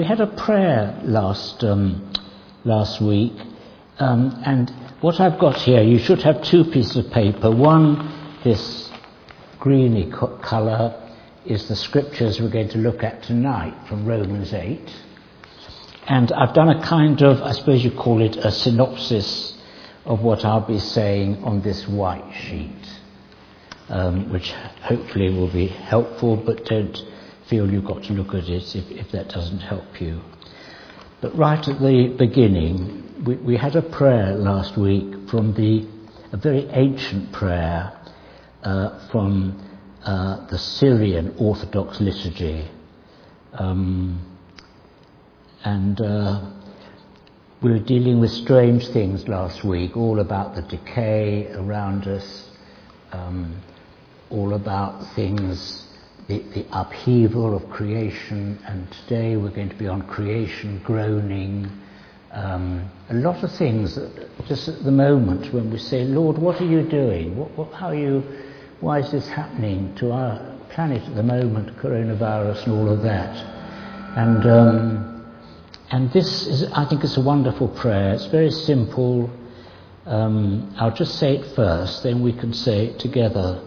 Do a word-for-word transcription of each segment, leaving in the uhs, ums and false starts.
We had a prayer last um, last week, um, and what I've got here, you should have two pieces of paper. One, this greeny co- colour, is the scriptures we're going to look at tonight from Romans eight. And I've done a kind of, I suppose you call it a synopsis of what I'll be saying on this white sheet, um, which hopefully will be helpful, but don't feel you've got to look at it if, if that doesn't help you. But right at the beginning, we, we had a prayer last week from the a very ancient prayer uh, from uh, the Syrian Orthodox liturgy, um, and uh, we were dealing with strange things last week, all about the decay around us, um, all about things. The, the upheaval of creation, and today we're going to be on creation groaning. Um, a lot of things that just at the moment when we say, Lord, what are you doing? What, what, how are you? Why is this happening to our planet at the moment? Coronavirus and all of that. And um, and this is, I think, it's a wonderful prayer. It's very simple. Um, I'll just say it first, then we can say it together.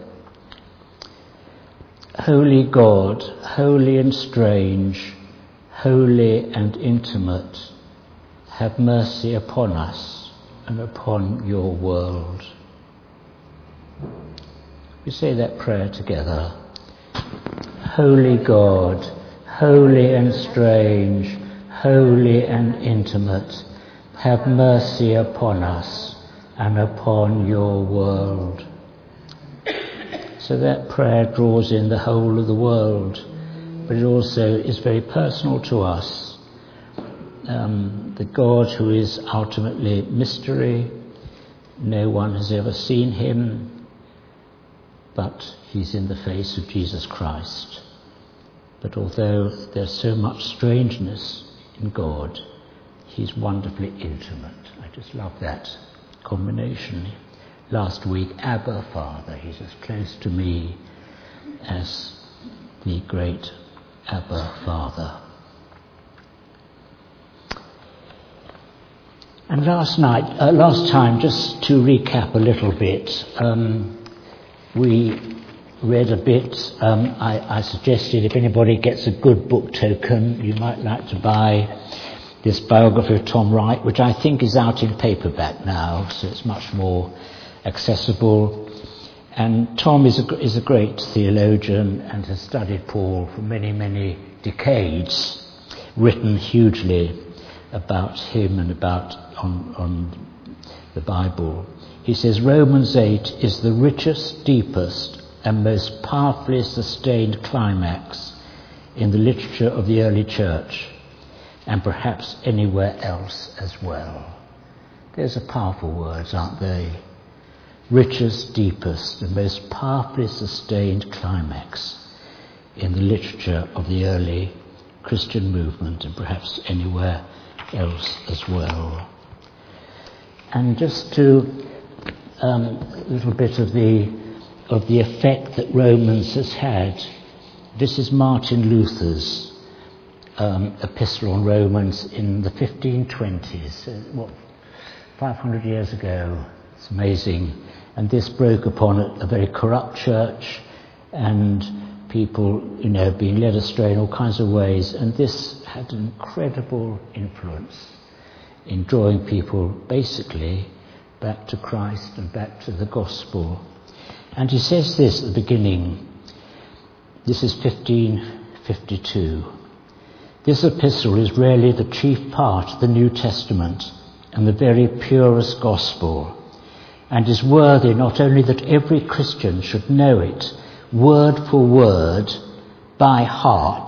Holy God, holy and strange, holy and intimate, have mercy upon us and upon your world. We say that prayer together. Holy God, holy and strange, holy and intimate, have mercy upon us and upon your world. So that prayer draws in the whole of the world, but it also is very personal to us. Um, the God who is ultimately mystery, no one has ever seen him, but he's in the face of Jesus Christ. But although there's so much strangeness in God, he's wonderfully intimate. I just love that combination. Last week, Abba, Father, he's as close to me as the great Abba, Father. And last night, uh, last time, just to recap a little bit, um, we read a bit. Um, I, I suggested if anybody gets a good book token, you might like to buy this biography of Tom Wright, which I think is out in paperback now, so it's much more accessible. And Tom is a, is a great theologian and has studied Paul for many, many decades, written hugely about him and about on, on the Bible. He says Romans eight is the richest, deepest and most powerfully sustained climax in the literature of the early church, and perhaps anywhere else as well. Those are powerful words, aren't they? Richest, deepest, and most powerfully sustained climax in the literature of the early Christian movement, and perhaps anywhere else as well. And just to um, a little bit of the of the effect that Romans has had. This is Martin Luther's um, epistle on Romans in the fifteen twenties. Uh, what, five hundred years ago. It's amazing. And this broke upon a, a very corrupt church, and people, you know, being led astray in all kinds of ways. And this had an incredible influence in drawing people basically back to Christ and back to the gospel. And he says this at the beginning. This is fifteen fifty-two. This epistle is really the chief part of the New Testament and the very purest gospel, and is worthy not only that every Christian should know it word for word by heart,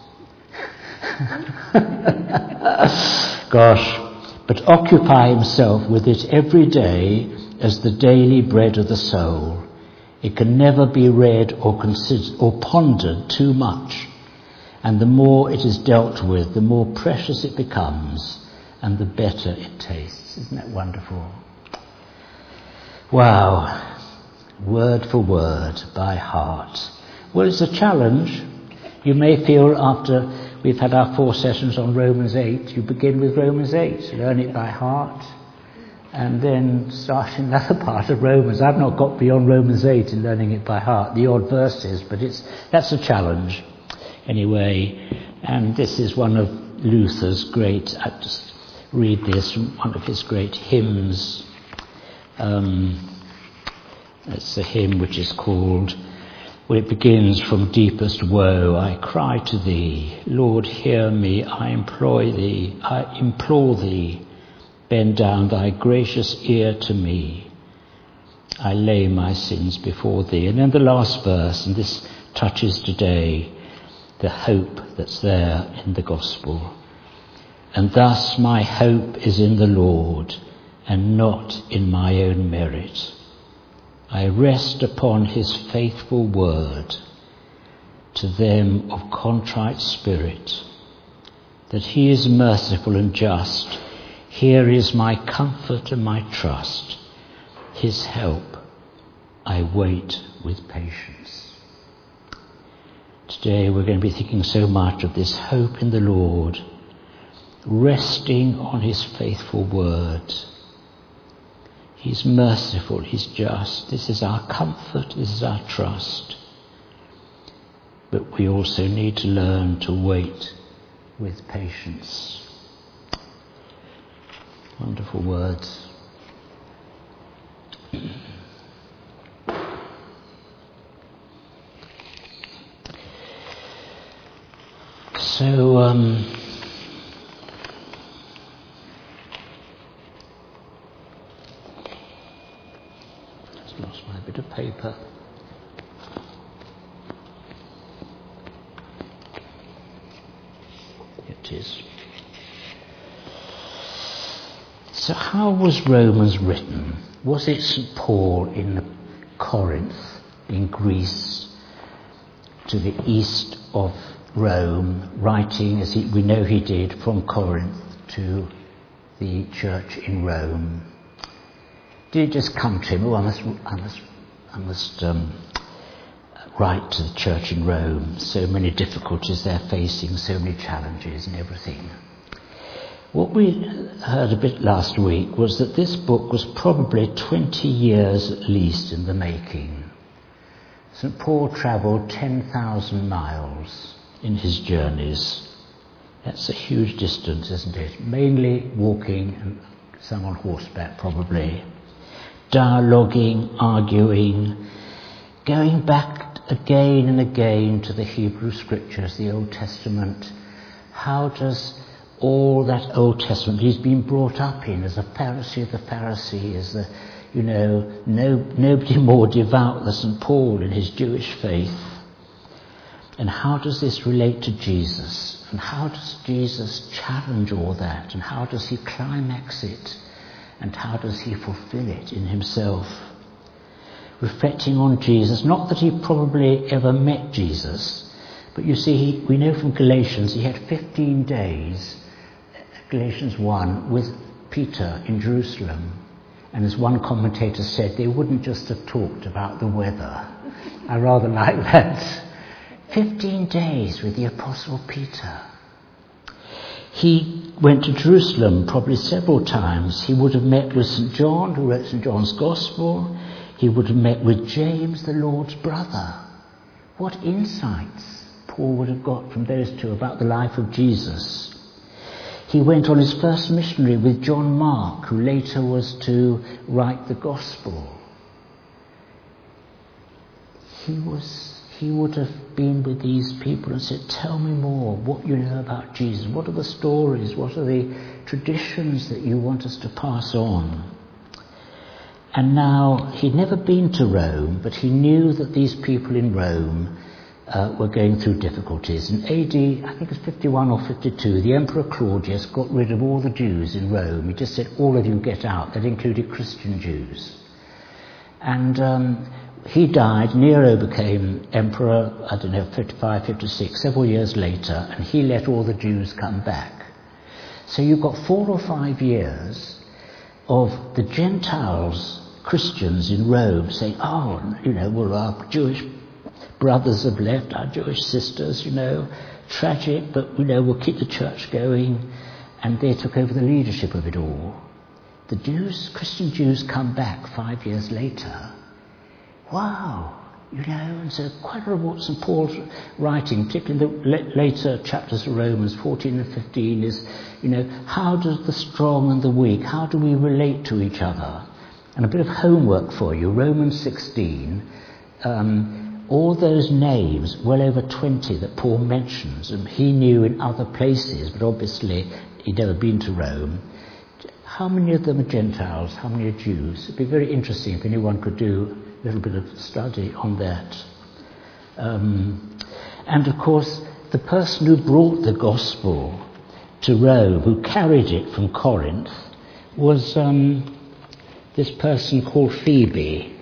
gosh, but occupy himself with it every day as the daily bread of the soul. It can never be read or considered or pondered too much, and the more it is dealt with, the more precious it becomes, and the better it tastes. Isn't that wonderful? Wow. Word for word, by heart. Well, it's a challenge. You may feel after we've had our four sessions on Romans eight. You begin with Romans eight, learn it by heart, and then start another part of Romans. I've not got beyond Romans eight in learning it by heart, the odd verses, but it's that's a challenge anyway. And this is one of Luther's great, I just read this, one of his great hymns. Um, it's a hymn which is called, well, it begins, from deepest woe I cry to thee, Lord hear me, I implore thee, I implore thee, bend down thy gracious ear to me, I lay my sins before thee. And then the last verse, and this touches today, the hope that's there in the gospel. And thus my hope is in the Lord, and not in my own merit. I rest upon his faithful word to them of contrite spirit, that he is merciful and just. Here is my comfort and my trust. His help I wait with patience. Today we're going to be thinking so much of this hope in the Lord, resting on his faithful word. He's merciful, he's just. This is our comfort, this is our trust. But we also need to learn to wait with patience. Wonderful words. So, um, just lost my bit of paper. It is. So how was Romans written? Was it Saint Paul in Corinth, in Greece, to the east of Rome, writing, as he, we know he did, from Corinth to the church in Rome? Did it just come to him, oh, I must, I must, I must um, write to the church in Rome, so many difficulties they're facing, so many challenges and everything? What we heard a bit last week was that this book was probably twenty years at least in the making. Saint Paul travelled ten thousand miles in his journeys. That's a huge distance, isn't it? Mainly walking and some on horseback probably. Dialoguing, arguing, going back again and again to the Hebrew scriptures, the Old Testament. How does all that Old Testament he's been brought up in as a Pharisee of the Pharisees, the, you know, no, nobody more devout than Saint Paul in his Jewish faith. And how does this relate to Jesus? And how does Jesus challenge all that? And how does he climax it? And how does he fulfill it in himself? Reflecting on Jesus, not that he probably ever met Jesus, but you see, he, we know from Galatians he had fifteen days, Galatians one, with Peter in Jerusalem. And as one commentator said, they wouldn't just have talked about the weather. I rather like that. Fifteen days with the Apostle Peter. He went to Jerusalem probably several times. He would have met with Saint John, who wrote Saint John's Gospel. He would have met with James, the Lord's brother. What insights Paul would have got from those two about the life of Jesus. He went on his first missionary with John Mark, who later was to write the Gospel. He was... He would have been with these people and said, tell me more, what you know about Jesus. What are the stories? What are the traditions that you want us to pass on? And now, he'd never been to Rome, but he knew that these people in Rome uh, were going through difficulties. In A D, I think it's fifty-one or fifty-two, the Emperor Claudius got rid of all the Jews in Rome. He just said, all of you get out. That included Christian Jews. And Um, he died, Nero became emperor, I don't know, fifty-five, fifty-six, several years later, and he let all the Jews come back. So you've got four or five years of the Gentiles, Christians in Rome, saying, oh, you know, well, our Jewish brothers have left, our Jewish sisters, you know, tragic, but, you know, we'll keep the church going. And they took over the leadership of it all. The Jews, Christian Jews, come back five years later. Wow, you know, and so quite a lot of what Saint Paul's writing, particularly in the later chapters of Romans fourteen and fifteen, is, you know, how does the strong and the weak, how do we relate to each other? And a bit of homework for you, Romans sixteen, um, all those names, well over twenty that Paul mentions, and he knew in other places, but obviously he'd never been to Rome. How many of them are Gentiles? How many are Jews? It'd be very interesting if anyone could do a little bit of study on that. Um, and of course, the person who brought the gospel to Rome, who carried it from Corinth, was um, this person called Phoebe.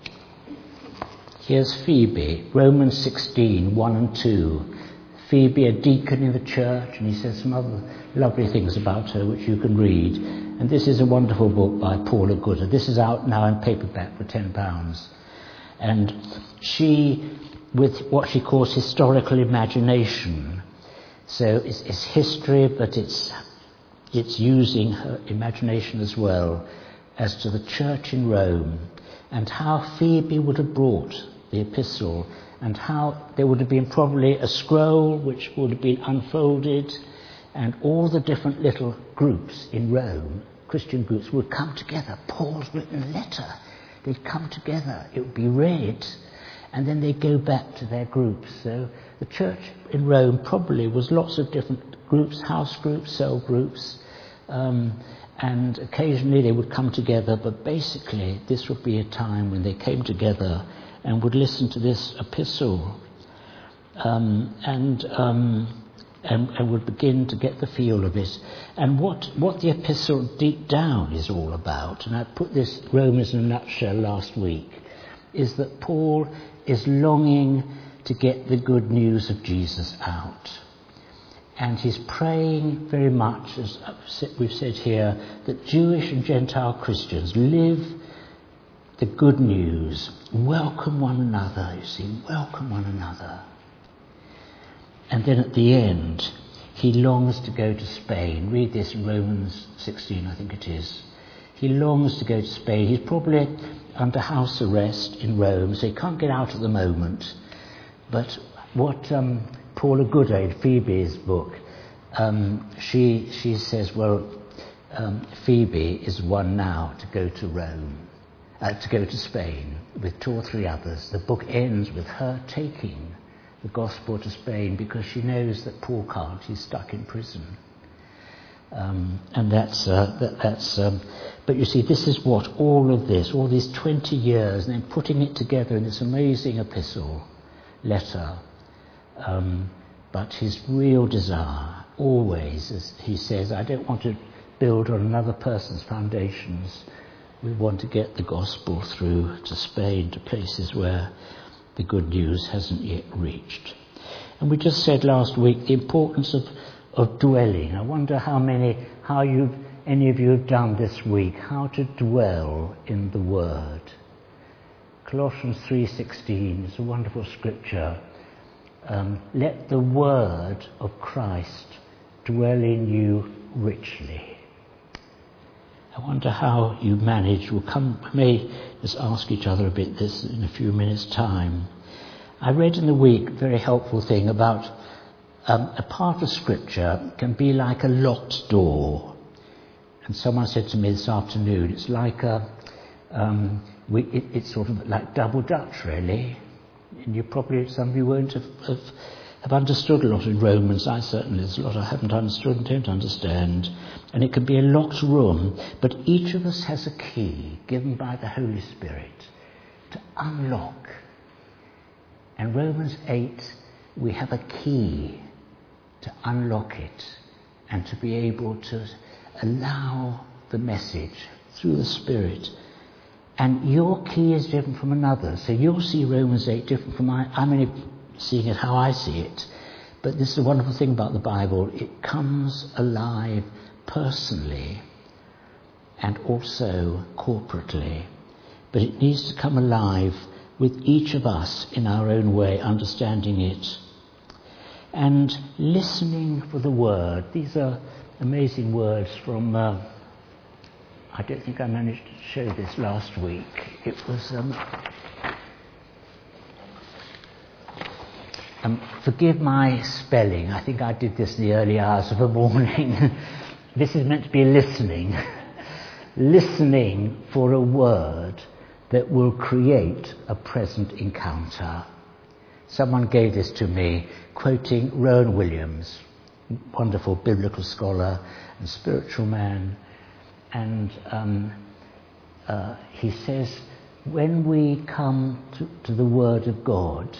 Here's Phoebe, Romans sixteen, one and two. Phoebe, a deacon in the church, and he says some other lovely things about her which you can read. And this is a wonderful book by Paula Gooder. This is out now in paperback for ten pounds. And she, with what she calls historical imagination, so it's, it's history, but it's it's using her imagination as well as to the church in Rome, and how Phoebe would have brought the epistle, and how there would have been probably a scroll which would have been unfolded, and all the different little groups in Rome, Christian groups, would come together. Paul's written a letter. They'd come together. It would be read, and then they'd go back to their groups. So the church in Rome probably was lots of different groups, house groups, cell groups, um, and occasionally they would come together, but basically this would be a time when they came together and would listen to this epistle, um, and, um, and and would begin to get the feel of it. And what, what the epistle deep down is all about, and I put this Romans in a nutshell last week, is that Paul is longing to get the good news of Jesus out. And he's praying very much, as we've said here, that Jewish and Gentile Christians live the good news, welcome one another, you see, welcome one another. And then at the end, he longs to go to Spain. Read this in Romans sixteen, I think it is. He longs to go to Spain. He's probably under house arrest in Rome, so he can't get out at the moment. But what um, Paula Gooder, Phoebe's book, um, she she says, well, um, Phoebe is one now to go to Rome, uh, to go to Spain with two or three others. The book ends with her taking the gospel to Spain because she knows that Paul can't. He's stuck in prison. Um, and that's, uh, that, that's um, but you see, this is what all of this, all these twenty years, and then putting it together in this amazing epistle, letter. Um, but his real desire, always, as he says, I don't want to build on another person's foundations. We want to get the gospel through to Spain, to places where the good news hasn't yet reached. And we just said last week the importance of, of dwelling. I wonder how many, how you, any of you have done this week, how to dwell in the Word. Colossians three sixteen is a wonderful scripture. Um, let the word of Christ dwell in you richly. I wonder how you manage. We'll come, we may just ask each other a bit this in a few minutes' time. I read in the week a very helpful thing about um, a part of Scripture can be like a locked door. And someone said to me this afternoon, it's like a, um, we, it, it's sort of like double Dutch, really. And you probably, some of you won't have, have, have understood a lot in Romans. I certainly, there's a lot I haven't understood and don't understand. And it can be a locked room, but each of us has a key given by the Holy Spirit to unlock. And Romans eight, we have a key to unlock it and to be able to allow the message through the Spirit. And your key is different from another. So you'll see Romans eight different from mine. I'm only seeing it how I see it. But this is the wonderful thing about the Bible. It comes alive personally and also corporately. But it needs to come alive with each of us in our own way, understanding it. and listening for the word. These are amazing words from, uh, I don't think I managed to show this last week. It was, um, um, forgive my spelling, I think I did this in the early hours of the morning. This is meant to be listening. Listening for a word that will create a present encounter. Someone gave this to me, quoting Rowan Williams, wonderful biblical scholar and spiritual man. And um, uh, he says, when we come to, to the Word of God,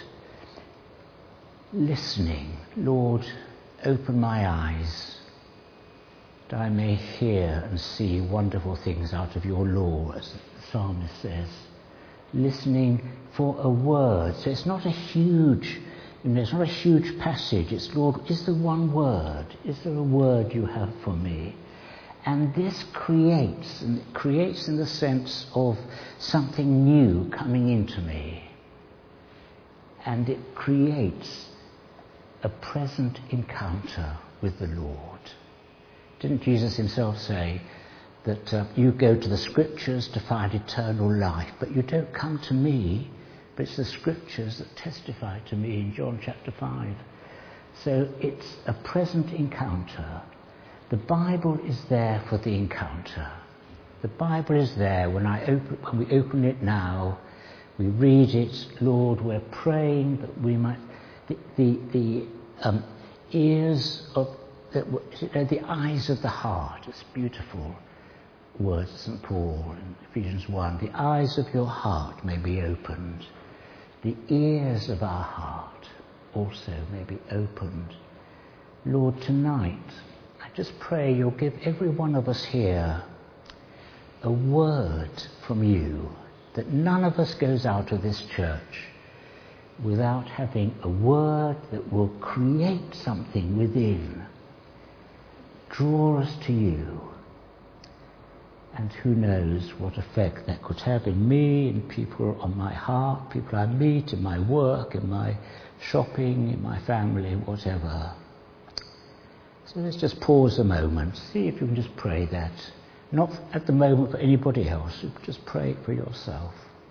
listening, Lord, open my eyes, that I may hear and see wonderful things out of your law, as the psalmist says. Listening for a word. So it's not a huge, you know, it's not a huge passage. It's, Lord, is there one word? Is there a word you have for me? And this creates, and it creates in the sense of something new coming into me. And it creates a present encounter with the Lord. Didn't Jesus himself say that uh, you go to the scriptures to find eternal life, but you don't come to me, but it's the scriptures that testify to me in John chapter five. So it's a present encounter. The Bible is there for the encounter. The Bible is there when I open, when we open it now, we read it. Lord, we're praying that we might, the, the, the um, ears of, the, the eyes of the heart, it's beautiful words of Saint Paul in Ephesians one, the eyes of your heart may be opened, the ears of our heart also may be opened. Lord, tonight, I just pray you'll give every one of us here a word from you, that none of us goes out of this church without having a word that will create something within, draw us to you, and who knows what effect that could have in me, in people on my heart, people I meet, in my work, in my shopping, in my family, whatever. So let's just pause a moment, see if you can just pray that. Not at the moment for anybody else, just pray it for yourself.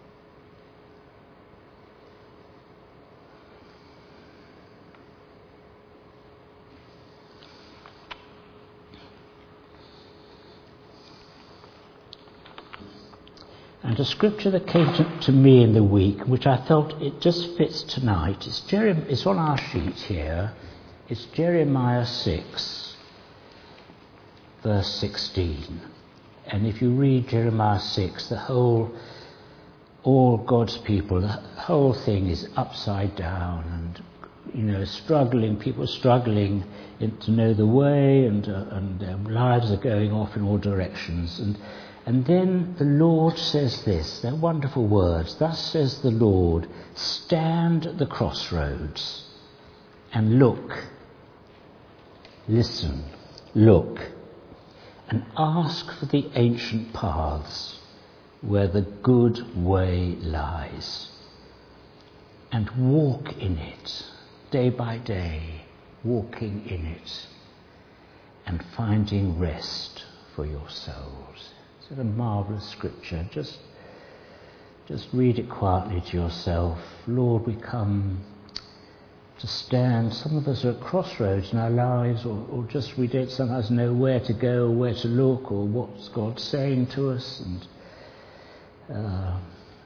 And a scripture that came to, to me in the week, which I felt it just fits tonight, it's, Jerem- it's on our sheet here. It's Jeremiah six, verse sixteen. And if you read Jeremiah six, the whole, all God's people, the whole thing is upside down and, you know, struggling, people struggling in, to know the way, and, uh, and their lives are going off in all directions. And And then the Lord says this, they're wonderful words. Thus says the Lord, stand at the crossroads and look, listen, look, and ask for the ancient paths where the good way lies, and walk in it day by day, walking in it and finding rest for your souls. It's a marvellous scripture. Just, just read it quietly to yourself. Lord, we come to stand. Some of us are at crossroads in our lives, or, or just we don't sometimes know where to go, or where to look, or what's God saying to us. And uh,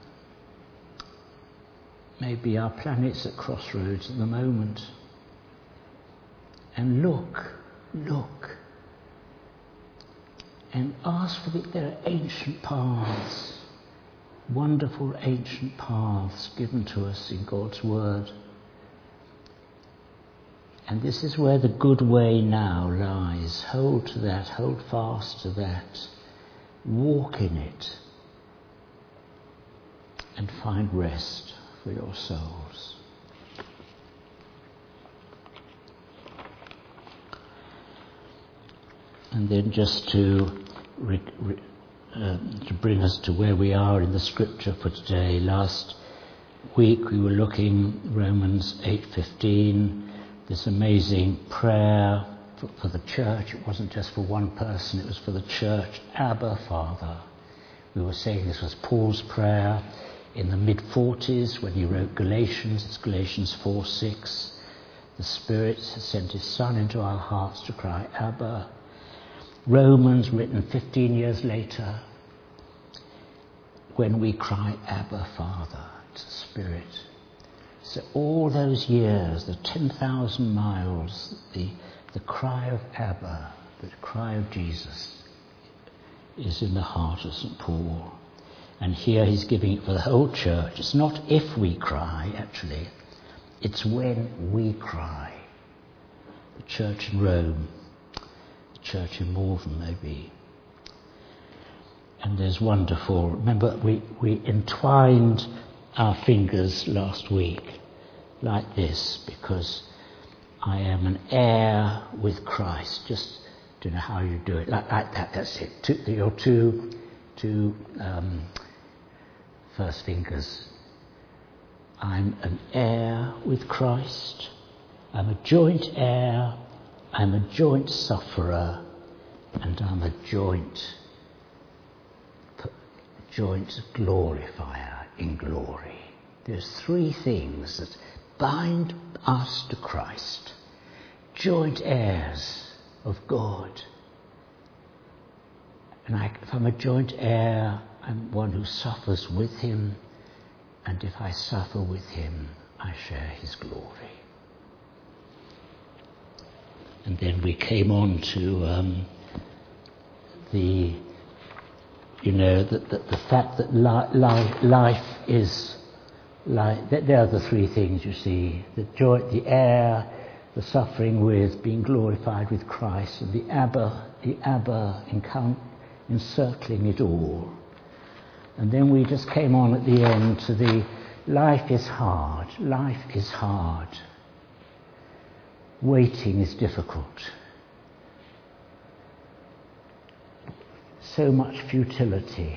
maybe our planet's at crossroads at the moment. And look, look. And ask for the, there are ancient paths, wonderful ancient paths given to us in God's Word. And this is where the good way now lies. Hold to that, hold fast to that, walk in it, and find rest for your souls. And then just to re, re, uh, to bring us to where we are in the scripture for today. Last week we were looking Romans eight fifteen, this amazing prayer for, for the church. It wasn't just for one person, it was for the church. Abba, Father. We were saying this was Paul's prayer in the mid-forties when he wrote Galatians. It's Galatians four six. The Spirit has sent his Son into our hearts to cry, Abba. Romans, written fifteen years later, when we cry, Abba, Father, it's the Spirit. So all those years, the ten thousand miles, the, the cry of Abba, the cry of Jesus, is in the heart of Saint Paul. And here he's giving it for the whole church. It's not if we cry, actually. It's when we cry. The church in Rome, the church in Malvern, maybe. And there's wonderful, remember we, we entwined our fingers last week like this, because I am an heir with Christ. Just don't know how you do it, like, like that, that's it. Two, your two, two um, first fingers. I'm an heir with Christ. I'm a joint heir. I'm a joint sufferer. And I'm a joint, joint glorifier in glory. There's three things that bind us to Christ. Joint heirs of God. And I, if I'm a joint heir, I'm one who suffers with him. And if I suffer with him, I share his glory. And then we came on to um, the, you know, the, the, the fact that li- li- life is, like, there are the three things, you see. The joy, the heir, the suffering with, being glorified with Christ, and the Abba, the Abba encount, encircling it all. And then we just came on at the end to the life is hard, life is hard. Waiting is difficult. So much futility,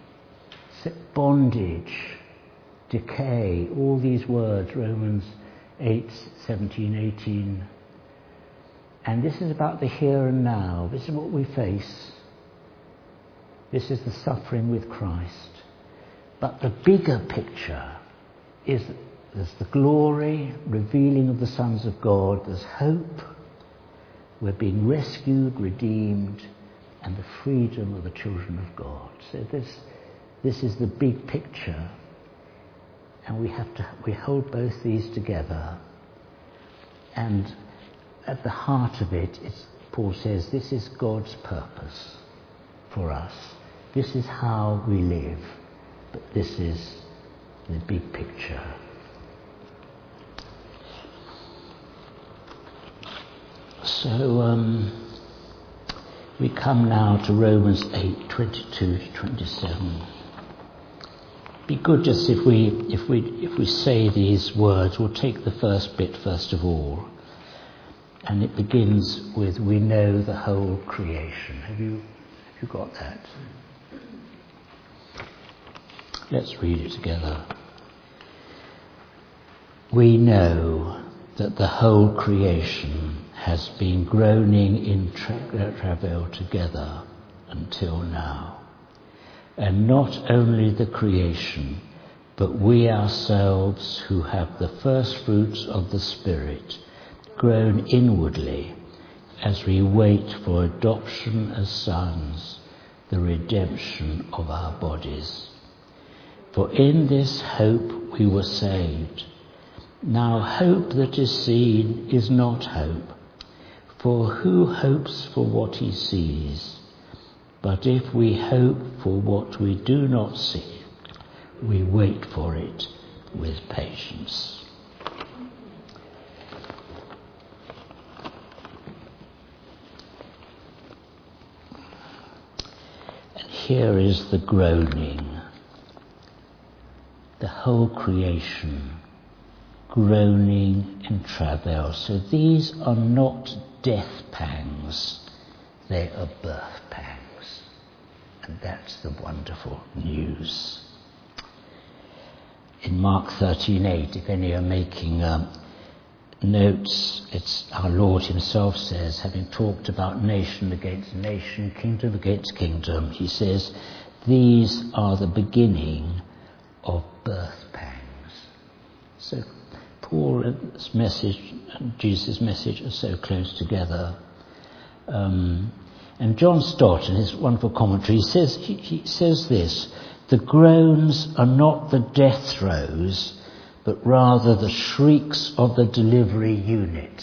bondage, decay, all these words, Romans eight, seventeen, eighteen. And this is about the here and now. This is what we face. This is the suffering with Christ. But the bigger picture is there's the glory, revealing of the sons of God. There's hope. We're being rescued, redeemed, and the freedom of the children of God. So this, this is the big picture. And we have to, we hold both these together. And at the heart of it, it's, Paul says, this is God's purpose for us. This is how we live. But this is the big picture. So um, we come now to Romans eight, twenty-two to twenty-seven. Be good just if we if we if we say these words. We'll take the first bit first of all, and it begins with "We know the whole creation." Have you have you got that? Let's read it together. We know that the whole creation has been groaning in tra- travail together until now. And not only the creation, but we ourselves who have the first fruits of the Spirit groan inwardly as we wait for adoption as sons, the redemption of our bodies. For in this hope we were saved. Now hope that is seen is not hope, for who hopes for what he sees? But if we hope for what we do not see, we wait for it with patience. And here is the groaning. The whole creation groaning in travail. So these are not death pangs, they are birth pangs. And that's the wonderful news. In Mark thirteen eight, if any are making um, notes, it's our Lord himself says, having talked about nation against nation, kingdom against kingdom, he says, these are the beginning of birth pangs. So Paul's message and Jesus' message are so close together. Um, and John Stott, in his wonderful commentary, he says, he, he says this, the groans are not the death throes, but rather the shrieks of the delivery unit.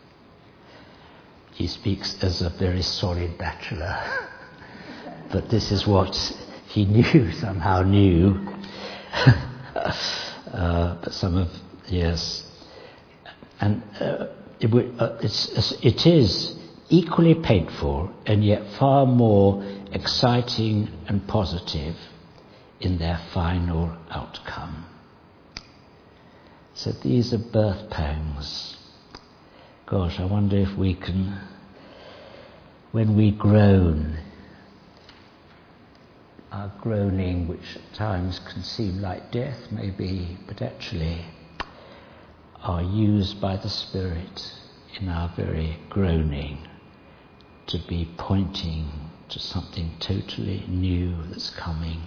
He speaks as a very solid bachelor, but this is what he knew, somehow knew. uh, but some of, yes. And uh, it, uh, it's, it is equally painful and yet far more exciting and positive in their final outcome. So these are birth pangs. Gosh, I wonder if we can, when we groan, our groaning, which at times can seem like death maybe, but actually are used by the Spirit in our very groaning to be pointing to something totally new that's coming.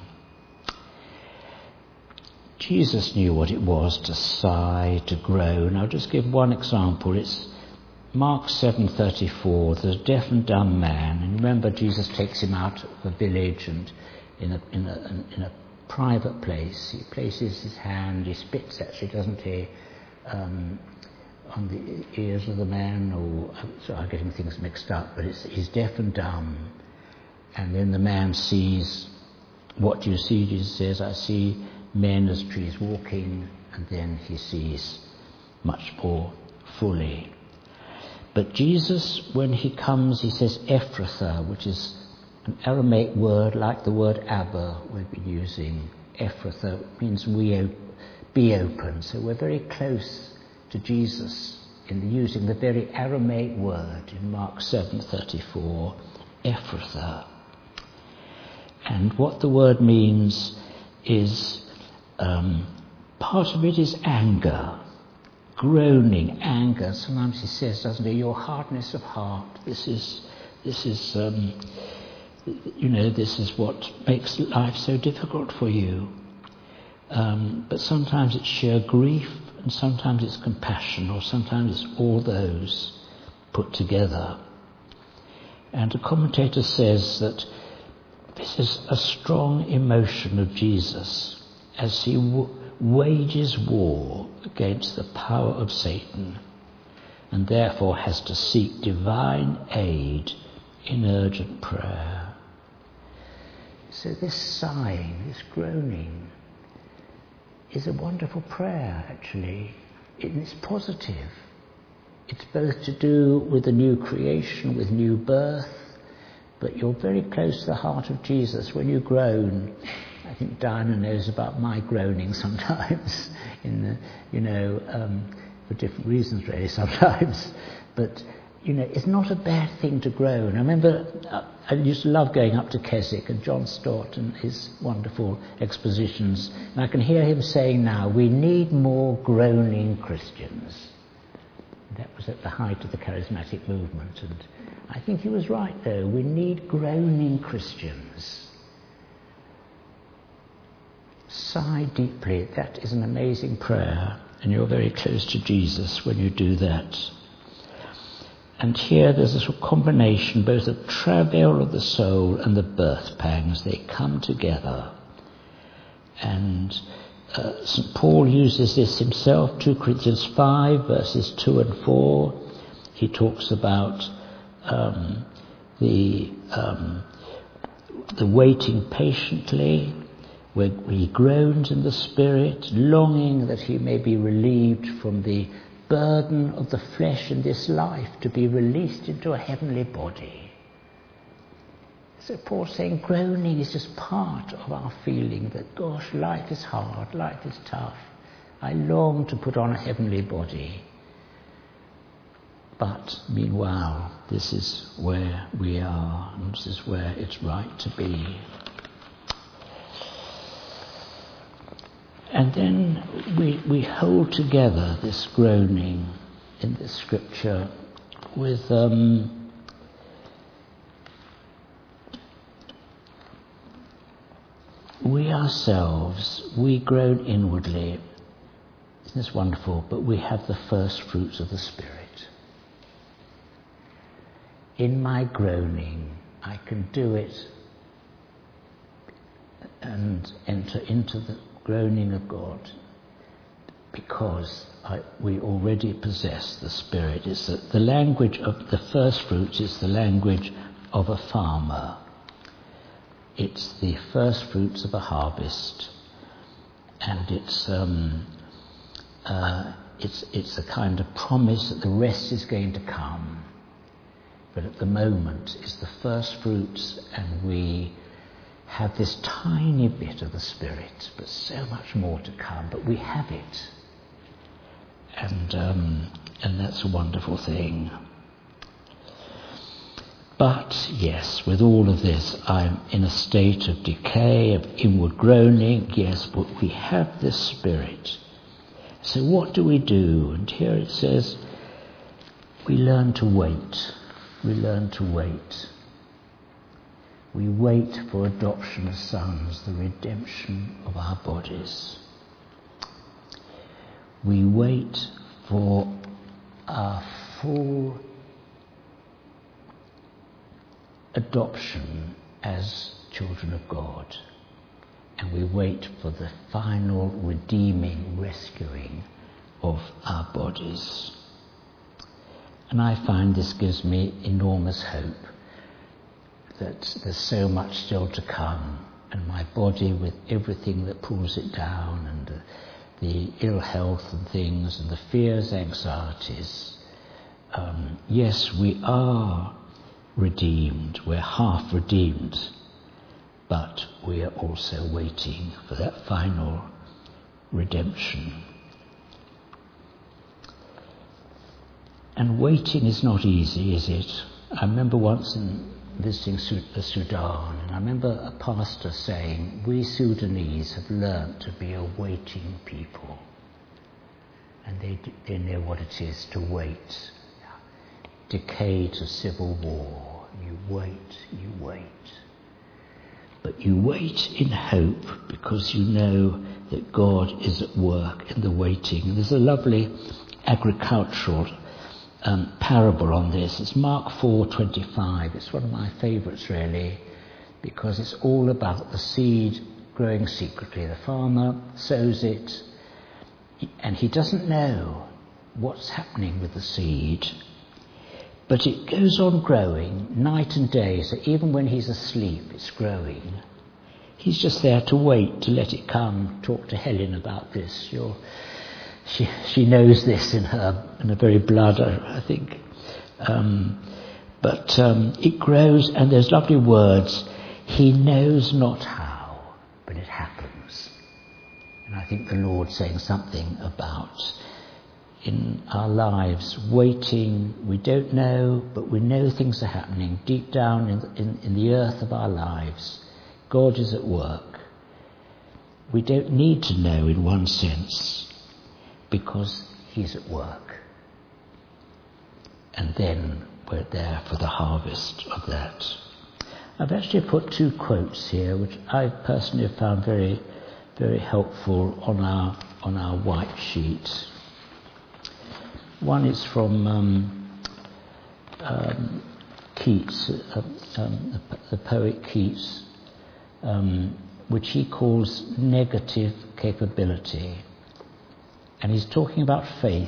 Jesus knew what it was to sigh, to groan. I'll just give one example. It's Mark seven thirty-four. There's a deaf and dumb man, and remember Jesus takes him out of a village and in a in a in a private place. He places his hand. He spits, actually, doesn't he, um, on the ears of the man? Or so I'm getting things mixed up. But it's, he's deaf and dumb, and then the man sees. What do you see? Jesus says, I see men as trees walking, and then he sees much more fully. But Jesus, when he comes, he says Ephphatha, which is an Aramaic word like the word Abba we've been using. Ephphatha means we op- be open. So we're very close to Jesus in using the very Aramaic word in Mark seven thirty-four, Ephphatha. And what the word means is Um, part of it is anger, groaning, anger. Sometimes he says, doesn't he, your hardness of heart. This is, this is, um, you know, this is what makes life so difficult for you. Um, but sometimes it's sheer grief, and sometimes it's compassion, or sometimes it's all those put together. And a commentator says that this is a strong emotion of Jesus as he w- wages war against the power of Satan, and therefore has to seek divine aid in urgent prayer. So this sighing, this groaning, is a wonderful prayer, actually. It's positive. It's both to do with the new creation, with new birth, but you're very close to the heart of Jesus when you groan. I think Diana knows about my groaning sometimes, in the, you know, um, for different reasons really sometimes. But, you know, it's not a bad thing to groan. I remember uh, I used to love going up to Keswick and John Stott and his wonderful expositions. And I can hear him saying now, we need more groaning Christians. That was at the height of the charismatic movement. And I think he was right, though. We need groaning Christians. Sigh deeply. That is an amazing prayer, and you're very close to Jesus when you do that. And here there's a sort of combination both of travail of the soul and the birth pangs. They come together. And uh, Saint Paul uses this himself, two Corinthians five, verses two and four. He talks about um, the um, the waiting patiently, where he groans in the Spirit, longing that he may be relieved from the burden of the flesh in this life, to be released into a heavenly body. So Paul's saying groaning is just part of our feeling that, gosh, life is hard, life is tough. I long to put on a heavenly body. But meanwhile, this is where we are, and this is where it's right to be. And then we, we hold together this groaning in this scripture with um, we ourselves, we groan inwardly. Isn't this wonderful? But we have the first fruits of the Spirit. In my groaning, I can do it and enter into the groaning of God because I, we already possess the Spirit. It's the, the language of the first fruits is the language of a farmer. It's the first fruits of a harvest, and it's um, uh, it's it's a kind of promise that the rest is going to come. But at the moment, it's the first fruits, and we have this tiny bit of the Spirit, but so much more to come. But we have it, and um, and that's a wonderful thing. But yes, with all of this, I'm in a state of decay, of inward groaning. Yes, but we have this Spirit. So what do we do? And here it says, we learn to wait. We learn to wait. We wait for adoption as sons, the redemption of our bodies. We wait for our full adoption as children of God. And we wait for the final redeeming, rescuing of our bodies. And I find this gives me enormous hope that there's so much still to come, and my body, with everything that pulls it down, and the, the ill health and things, and the fears, anxieties, um, yes, we are redeemed, we're half redeemed, but we are also waiting for that final redemption. And waiting is not easy, is it? I remember once in visiting the Sudan, and I remember a pastor saying, we Sudanese have learnt to be a waiting people, and they, they know what it is to wait. Decay to civil war. You wait, you wait. But you wait in hope because you know that God is at work in the waiting. And there's a lovely agricultural um, parable on this. It's Mark four twenty-five. It's one of my favourites really, because it's all about the seed growing secretly. The farmer sows it, and he doesn't know what's happening with the seed. But it goes on growing night and day, so even when he's asleep, it's growing. He's just there to wait, to let it come. Talk to Helen about this. You're, she she knows this in her in her very blood, I, I think. Um, but um, it grows, and there's lovely words. He knows not how, but it happens. And I think the Lord's saying something about, in our lives, waiting, we don't know, but we know things are happening deep down in, in, in the earth of our lives. God is at work. We don't need to know in one sense, because he's at work. And then we're there for the harvest of that. I've actually put two quotes here, which I personally have found very, very helpful on our, on our white sheet. One is from um, um, Keats, uh, um, the poet Keats, um, which he calls negative capability. And he's talking about faith,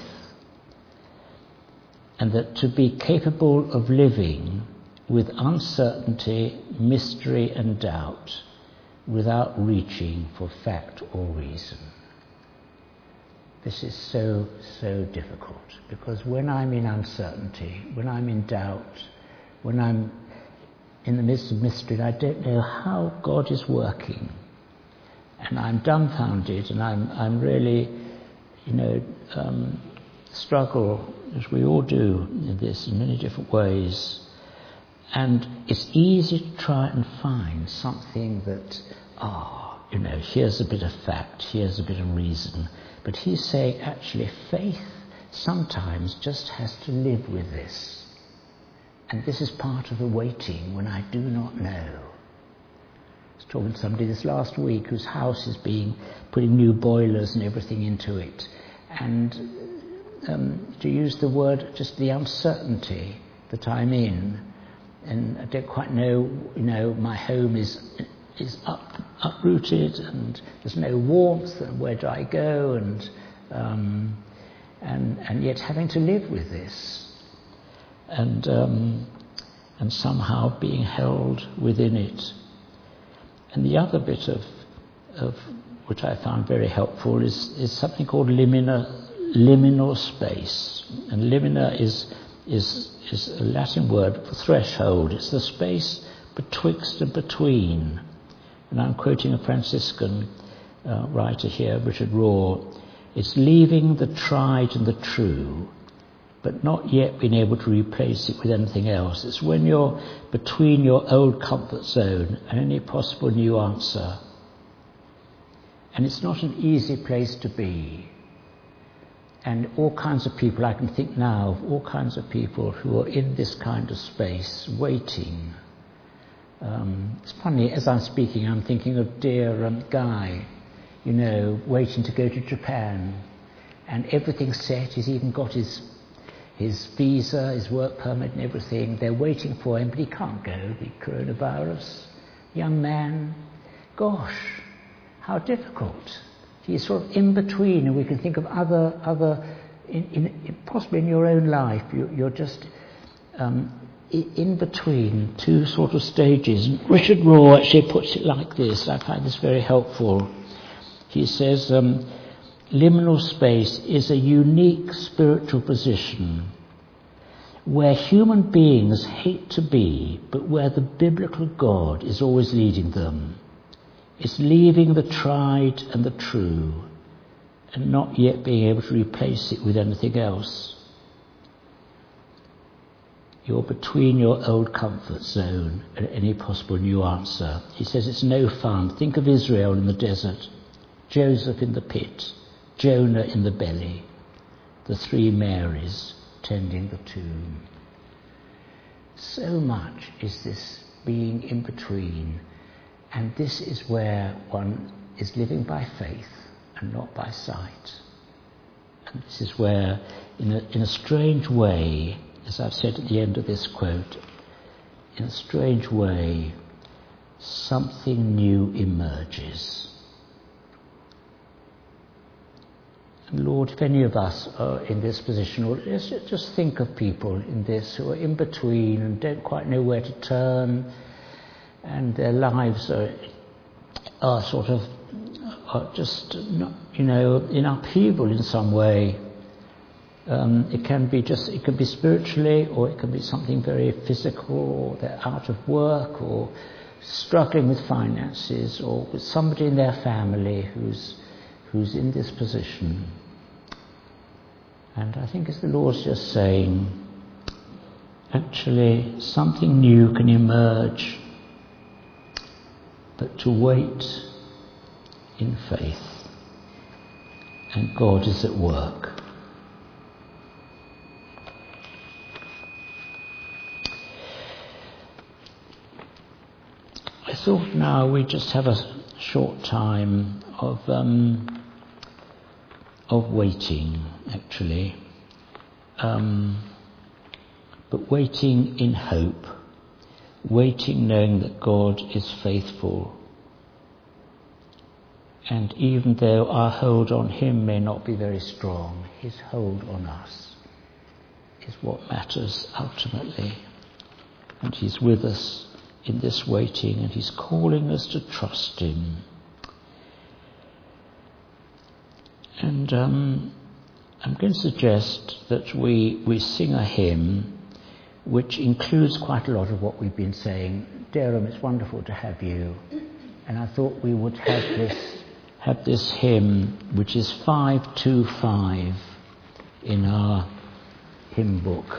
and that to be capable of living with uncertainty, mystery and doubt without reaching for fact or reason. This is so, so difficult, because when I'm in uncertainty, when I'm in doubt, when I'm in the midst of mystery, I don't know how God is working, and I'm dumbfounded, and I'm I'm really, you know, um, struggle, as we all do in this in many different ways. And it's easy to try and find something that, ah, oh, you know, here's a bit of fact, here's a bit of reason. But he's saying, actually, faith sometimes just has to live with this. And this is part of the waiting when I do not know. I was talking to somebody this last week whose house is being, putting new boilers and everything into it. And um, to use the word, just the uncertainty that I'm in. And I don't quite know, you know, my home is is up, uprooted and there's no warmth, and where do I go? And um, and and yet having to live with this, and um, and somehow being held within it. And the other bit of of which I found very helpful is is something called limina, liminal space, and limina is is is a Latin word for threshold. It's the space betwixt and between. And I'm quoting a Franciscan uh, writer here, Richard Rohr. It's leaving the tried and the true, but not yet being able to replace it with anything else. It's when you're between your old comfort zone and any possible new answer. And it's not an easy place to be. And all kinds of people, I can think now of all kinds of people who are in this kind of space, waiting. Um, it's funny, as I'm speaking, I'm thinking of dear um, Guy, you know, waiting to go to Japan. And everything's set, he's even got his his visa, his work permit and everything. They're waiting for him, but he can't go, the coronavirus. Young man, gosh, how difficult. He's sort of in between, and we can think of other, other in, in, possibly in your own life, you, you're just um, in between two sort of stages. And Richard Rohr actually puts it like this. I find this very helpful. He says, um, liminal space is a unique spiritual position where human beings hate to be, but where the biblical God is always leading them. It's leaving the tried and the true and not yet being able to replace it with anything else. You're between your old comfort zone and any possible new answer. He says it's no fun. Think of Israel in the desert, Joseph in the pit, Jonah in the belly, the three Marys tending the tomb. So much is this being in between. And this is where one is living by faith and not by sight. And this is where, in a, in a strange way, as I've said at the end of this quote, in a strange way, something new emerges. And Lord, if any of us are in this position, or let's just think of people in this who are in between and don't quite know where to turn, and their lives are, are sort of are just, not, you know, in upheaval in some way. Um, it can be just, it can be spiritually, or it can be something very physical, or they're out of work, or struggling with finances, or with somebody in their family who's who's in this position. And I think as the Lord's just saying, actually something new can emerge, but to wait in faith, and God is at work. I thought now we just have a short time of um, of waiting, actually, um, but waiting in hope. Waiting knowing that God is faithful. And even though our hold on him may not be very strong, his hold on us is what matters ultimately. And he's with us in this waiting, and he's calling us to trust him. And um, I'm going to suggest that we, we sing a hymn which includes quite a lot of what we've been saying. Derham, it's wonderful to have you. And I thought we would have this have this hymn, which is five two five in our hymn book.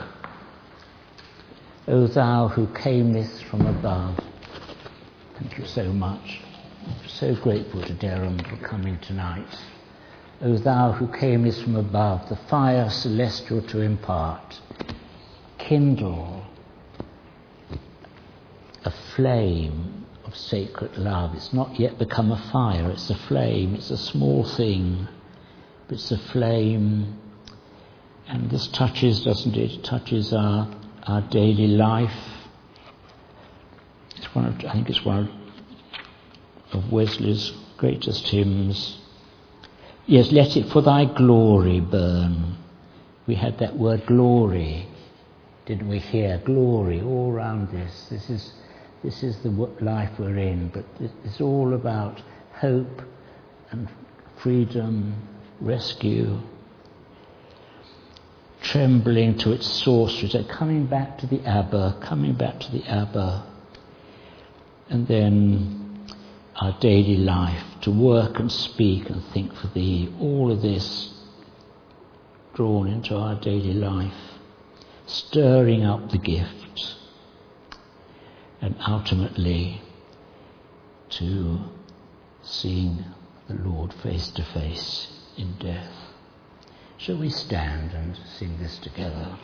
O thou who camest from above. Thank you so much. I'm so grateful to Derham for coming tonight. O thou who camest from above, the fire celestial to impart, kindle a flame of sacred love. It's not yet become a fire, it's a flame, it's a small thing, but it's a flame. And this touches, doesn't it? It touches our, our daily life. It's one of, I think it's one of Wesley's greatest hymns. Yes, let it for thy glory burn. We had that word glory, didn't we hear? Glory all around this. This is this is the life we're in, but it's all about hope and freedom, rescue, trembling to its source, coming back to the Abba, coming back to the Abba, and then our daily life, to work and speak and think for thee, all of this drawn into our daily life, stirring up the gift, and ultimately to seeing the Lord face to face in death. Shall we stand and sing this together?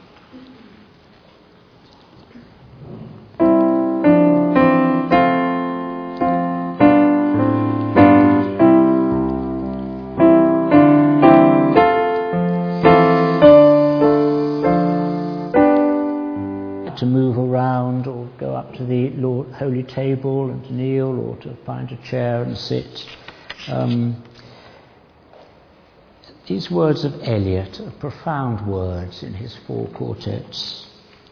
To move around or go up to the Lord, holy table and to kneel, or to find a chair and sit. Um, these words of Eliot are profound words in his four quartets.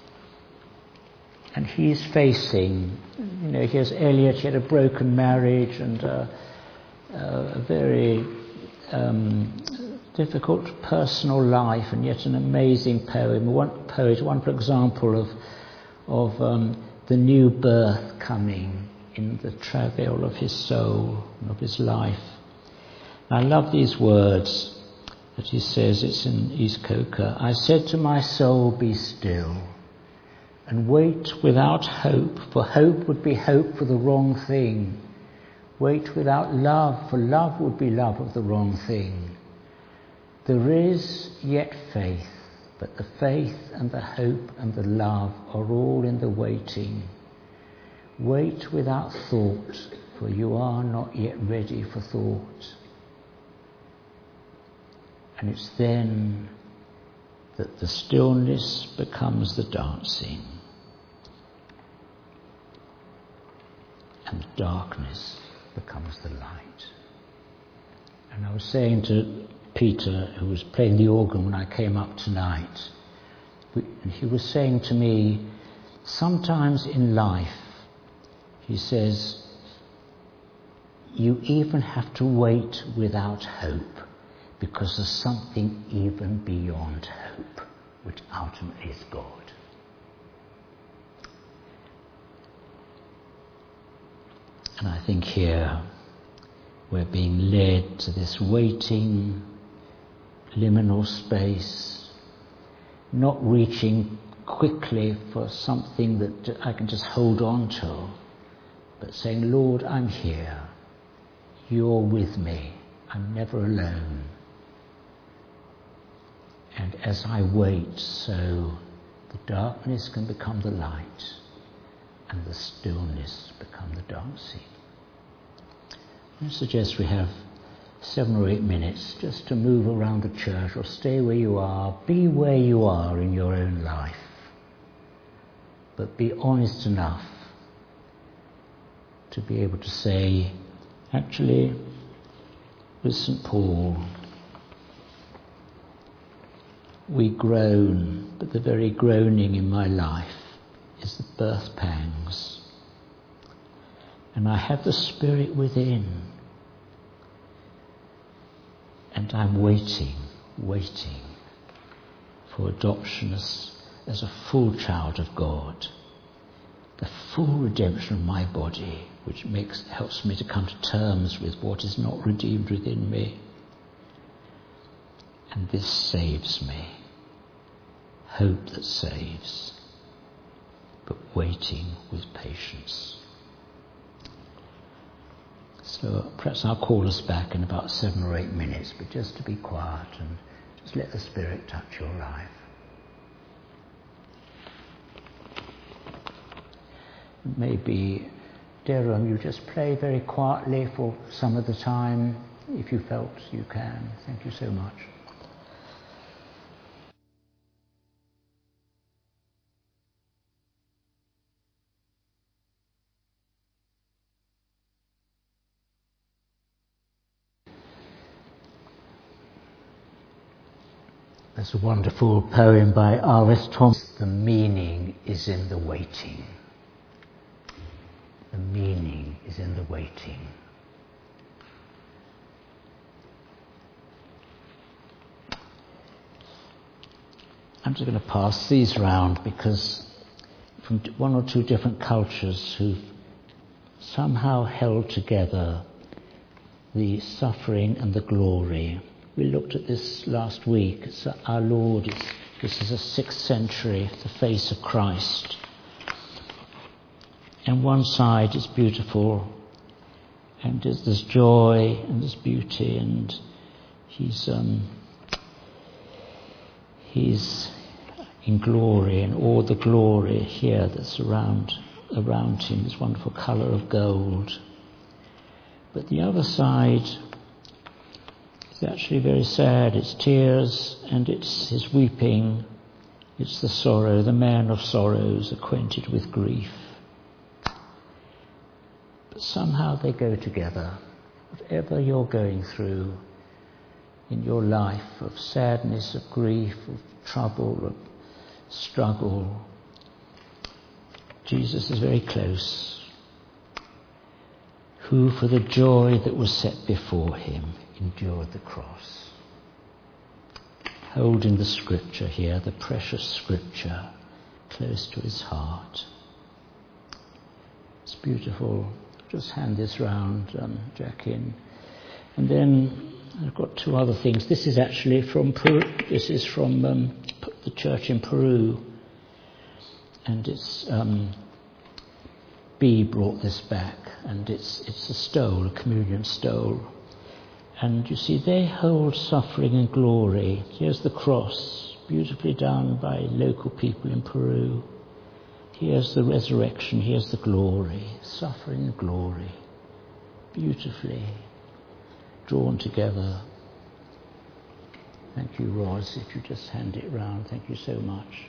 And he's facing, you know, here's Eliot, he had a broken marriage and uh, uh, a very um, difficult personal life, and yet an amazing poem. One poet, one for example of of um, the new birth coming in the travail of his soul, of his life. I love these words that he says, it's in East Coker. I said to my soul, be still, and wait without hope, for hope would be hope for the wrong thing. Wait without love, for love would be love of the wrong thing. There is yet faith, but the faith and the hope and the love are all in the waiting. Wait without thought, for you are not yet ready for thought. And it's then that the stillness becomes the dancing, and the darkness becomes the light. And I was saying to Peter, who was playing the organ when I came up tonight, and he was saying to me, sometimes in life, he says, you even have to wait without hope, because there's something even beyond hope, which ultimately is God. And I think here we're being led to this waiting liminal space, not reaching quickly for something that I can just hold on to, but saying, Lord, I'm here. You're with me. I'm never alone. And as I wait, so the darkness can become the light, and the stillness become the dancing. I suggest we have seven or eight minutes just to move around the church, or stay where you are, be where you are in your own life, but be honest enough to be able to say, actually, with Saint Paul, we groan, but the very groaning in my life is the birth pangs. And I have the Spirit within. And I'm waiting, waiting for adoption as, as a full child of God. The full redemption of my body, which makes helps me to come to terms with what is not redeemed within me. And this saves me. Hope that saves, but waiting with patience. So perhaps I'll call us back in about seven or eight minutes, but just to be quiet and just let the Spirit touch your life. Maybe, Derham, you just play very quietly for some of the time, if you felt you can. Thank you so much. There's a wonderful poem by R S Thompson. The meaning is in the waiting. The meaning is in the waiting. I'm just going to pass these round because from one or two different cultures who've somehow held together the suffering and the glory. We looked at this last week. It's our Lord, is, this is a sixth century, the face of Christ. And one side is beautiful, and there's joy and there's beauty, and he's um, he's in glory, and all the glory here that's around around him, this wonderful colour of gold. But the other side is actually very sad. It's tears, and it's his weeping. It's the sorrow, the man of sorrows, acquainted with grief. But somehow they go together. Whatever you're going through in your life of sadness, of grief, of trouble, of struggle, Jesus is very close. Who for the joy that was set before him endured the cross. Holding the scripture here, the precious scripture, close to his heart. It's beautiful. Just hand this round, um, Jackie. And, and then I've got two other things. This is actually from Peru. This is from um, the church in Peru. And it's um, B brought this back, and it's it's a stole, a communion stole. And you see, they hold suffering and glory. Here's the cross, beautifully done by local people in Peru. Here's the resurrection, here's the glory, suffering and glory, beautifully drawn together. Thank you, Roz, if you just hand it round. Thank you so much.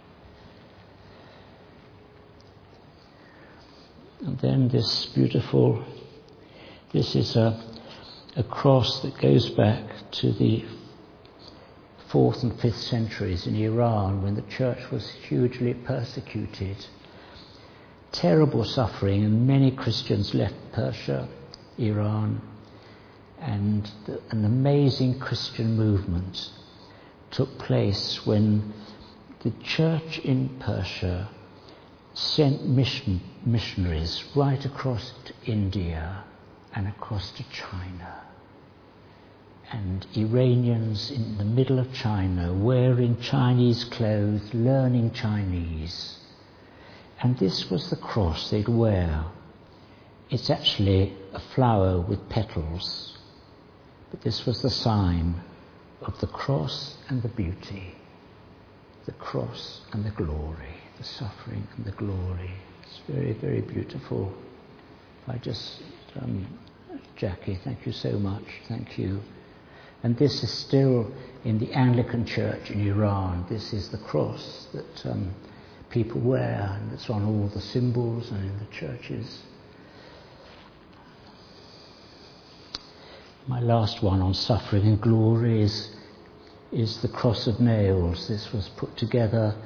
And then this beautiful, this is a, a cross that goes back to the fourth and fifth centuries in Iran, when the church was hugely persecuted. Terrible suffering, and many Christians left Persia, Iran, and the, an amazing Christian movement took place when the church in Persia sent mission, missionaries right across to India and across to China. And Iranians in the middle of China, wearing Chinese clothes, learning Chinese. And this was the cross they'd wear. It's actually a flower with petals. But this was the sign of the cross and the beauty. The cross and the glory. The suffering and the glory. It's very, very beautiful. I just, um, Jackie, thank you so much. Thank you. And this is still in the Anglican Church in Iran. This is the cross that um, people wear, and it's on all the symbols and in the churches. My last one on suffering and glory is, is the cross of nails. This was put together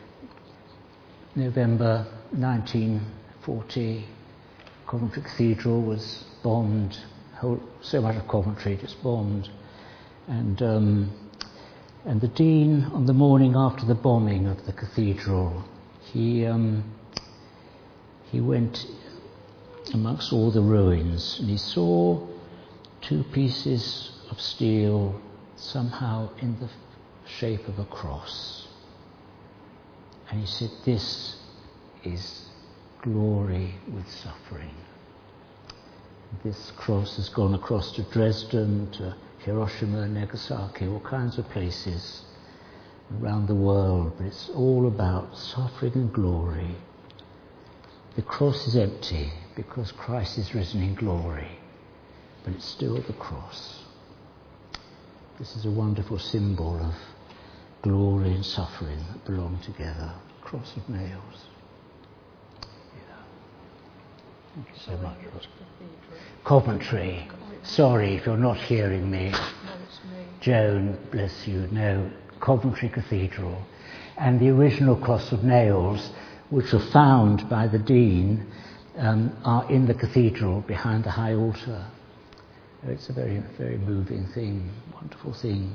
November nineteen forty. Coventry Cathedral was bombed. Whole, so much of Coventry just bombed. And um, and the Dean, on the morning after the bombing of the cathedral, he um, he went amongst all the ruins, and he saw two pieces of steel somehow in the shape of a cross. And he said, "This is glory with suffering." This cross has gone across to Dresden, to Hiroshima, Nagasaki, all kinds of places around the world, but it's all about suffering and glory. The cross is empty because Christ is risen in glory, but it's still the cross. This is a wonderful symbol of glory and suffering that belong together. Cross of nails. Yeah. Thank you so much. Coventry. Sorry if you're not hearing me. Joan, bless you. No, Coventry Cathedral. And the original cross of nails, which were found by the Dean, um, are in the cathedral behind the high altar. It's a very, very moving thing, wonderful thing.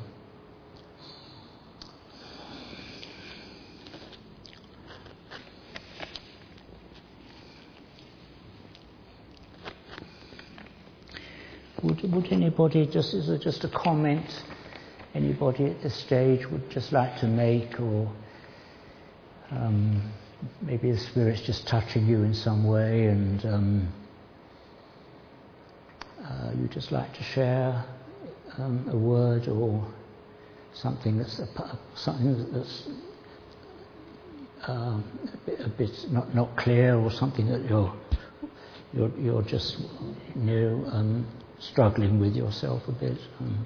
Would, would anybody, just as a, just a comment, anybody at this stage would just like to make, or um, maybe the Spirit's just touching you in some way, and um, uh, you'd just like to share um, a word or something that's a, something that's um, a bit, a bit not not clear, or something that you're you're you're just you know um, struggling with yourself a bit. Um,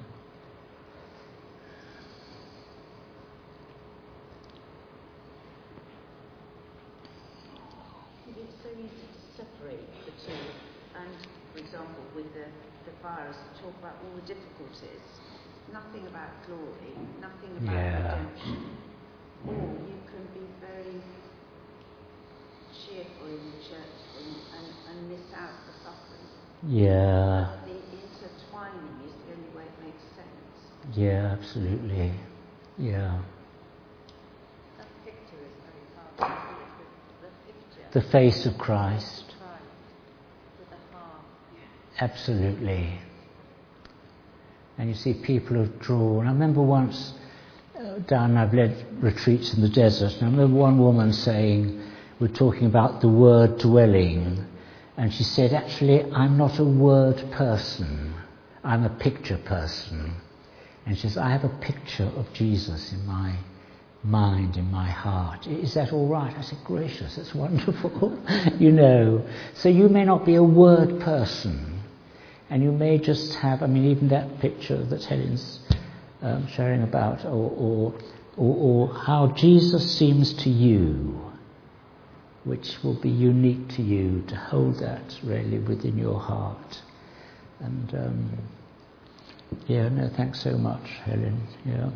It's so easy to separate the two, and for example with the, the fires, talk about all the difficulties, nothing about glory, nothing about yeah. redemption, or you can be very cheerful in the church and, and, and miss out the suffering. Yeah. But the intertwining is the only way it makes sense. Yeah, absolutely. Yeah. That picture is very powerful. The picture. The face of Christ. With the heart. Absolutely. And you see people have drawn. I remember once, uh, down, I've led retreats in the desert, and I remember one woman saying, we're talking about the word dwelling, and she said, actually, I'm not a word person, I'm a picture person. And she says, I have a picture of Jesus in my mind, in my heart. Is that all right? I said, gracious, that's wonderful. You know, so you may not be a word person, and you may just have, I mean, even that picture that Helen's um, sharing about, or, or, or, or how Jesus seems to you, which will be unique to you, to hold that really within your heart. And um, yeah, no, thanks so much, Helen. Yeah.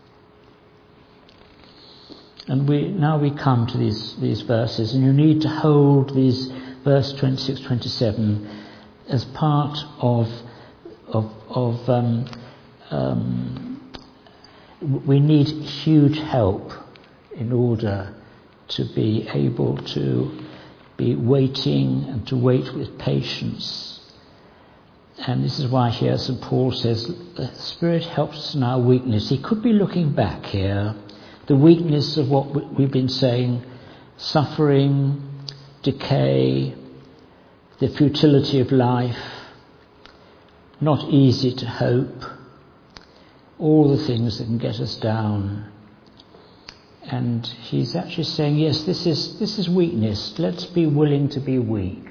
And we now we come to these these verses, and you need to hold these verse twenty-six, twenty-seven as part of of of. Um, um, we need huge help in order to be able to be waiting and to wait with patience. And this is why here Saint Paul says, the Spirit helps us in our weakness. He could be looking back here, the weakness of what we've been saying, suffering, decay, the futility of life, not easy to hope, all the things that can get us down. And he's actually saying, yes, this is this is weakness. Let's be willing to be weak.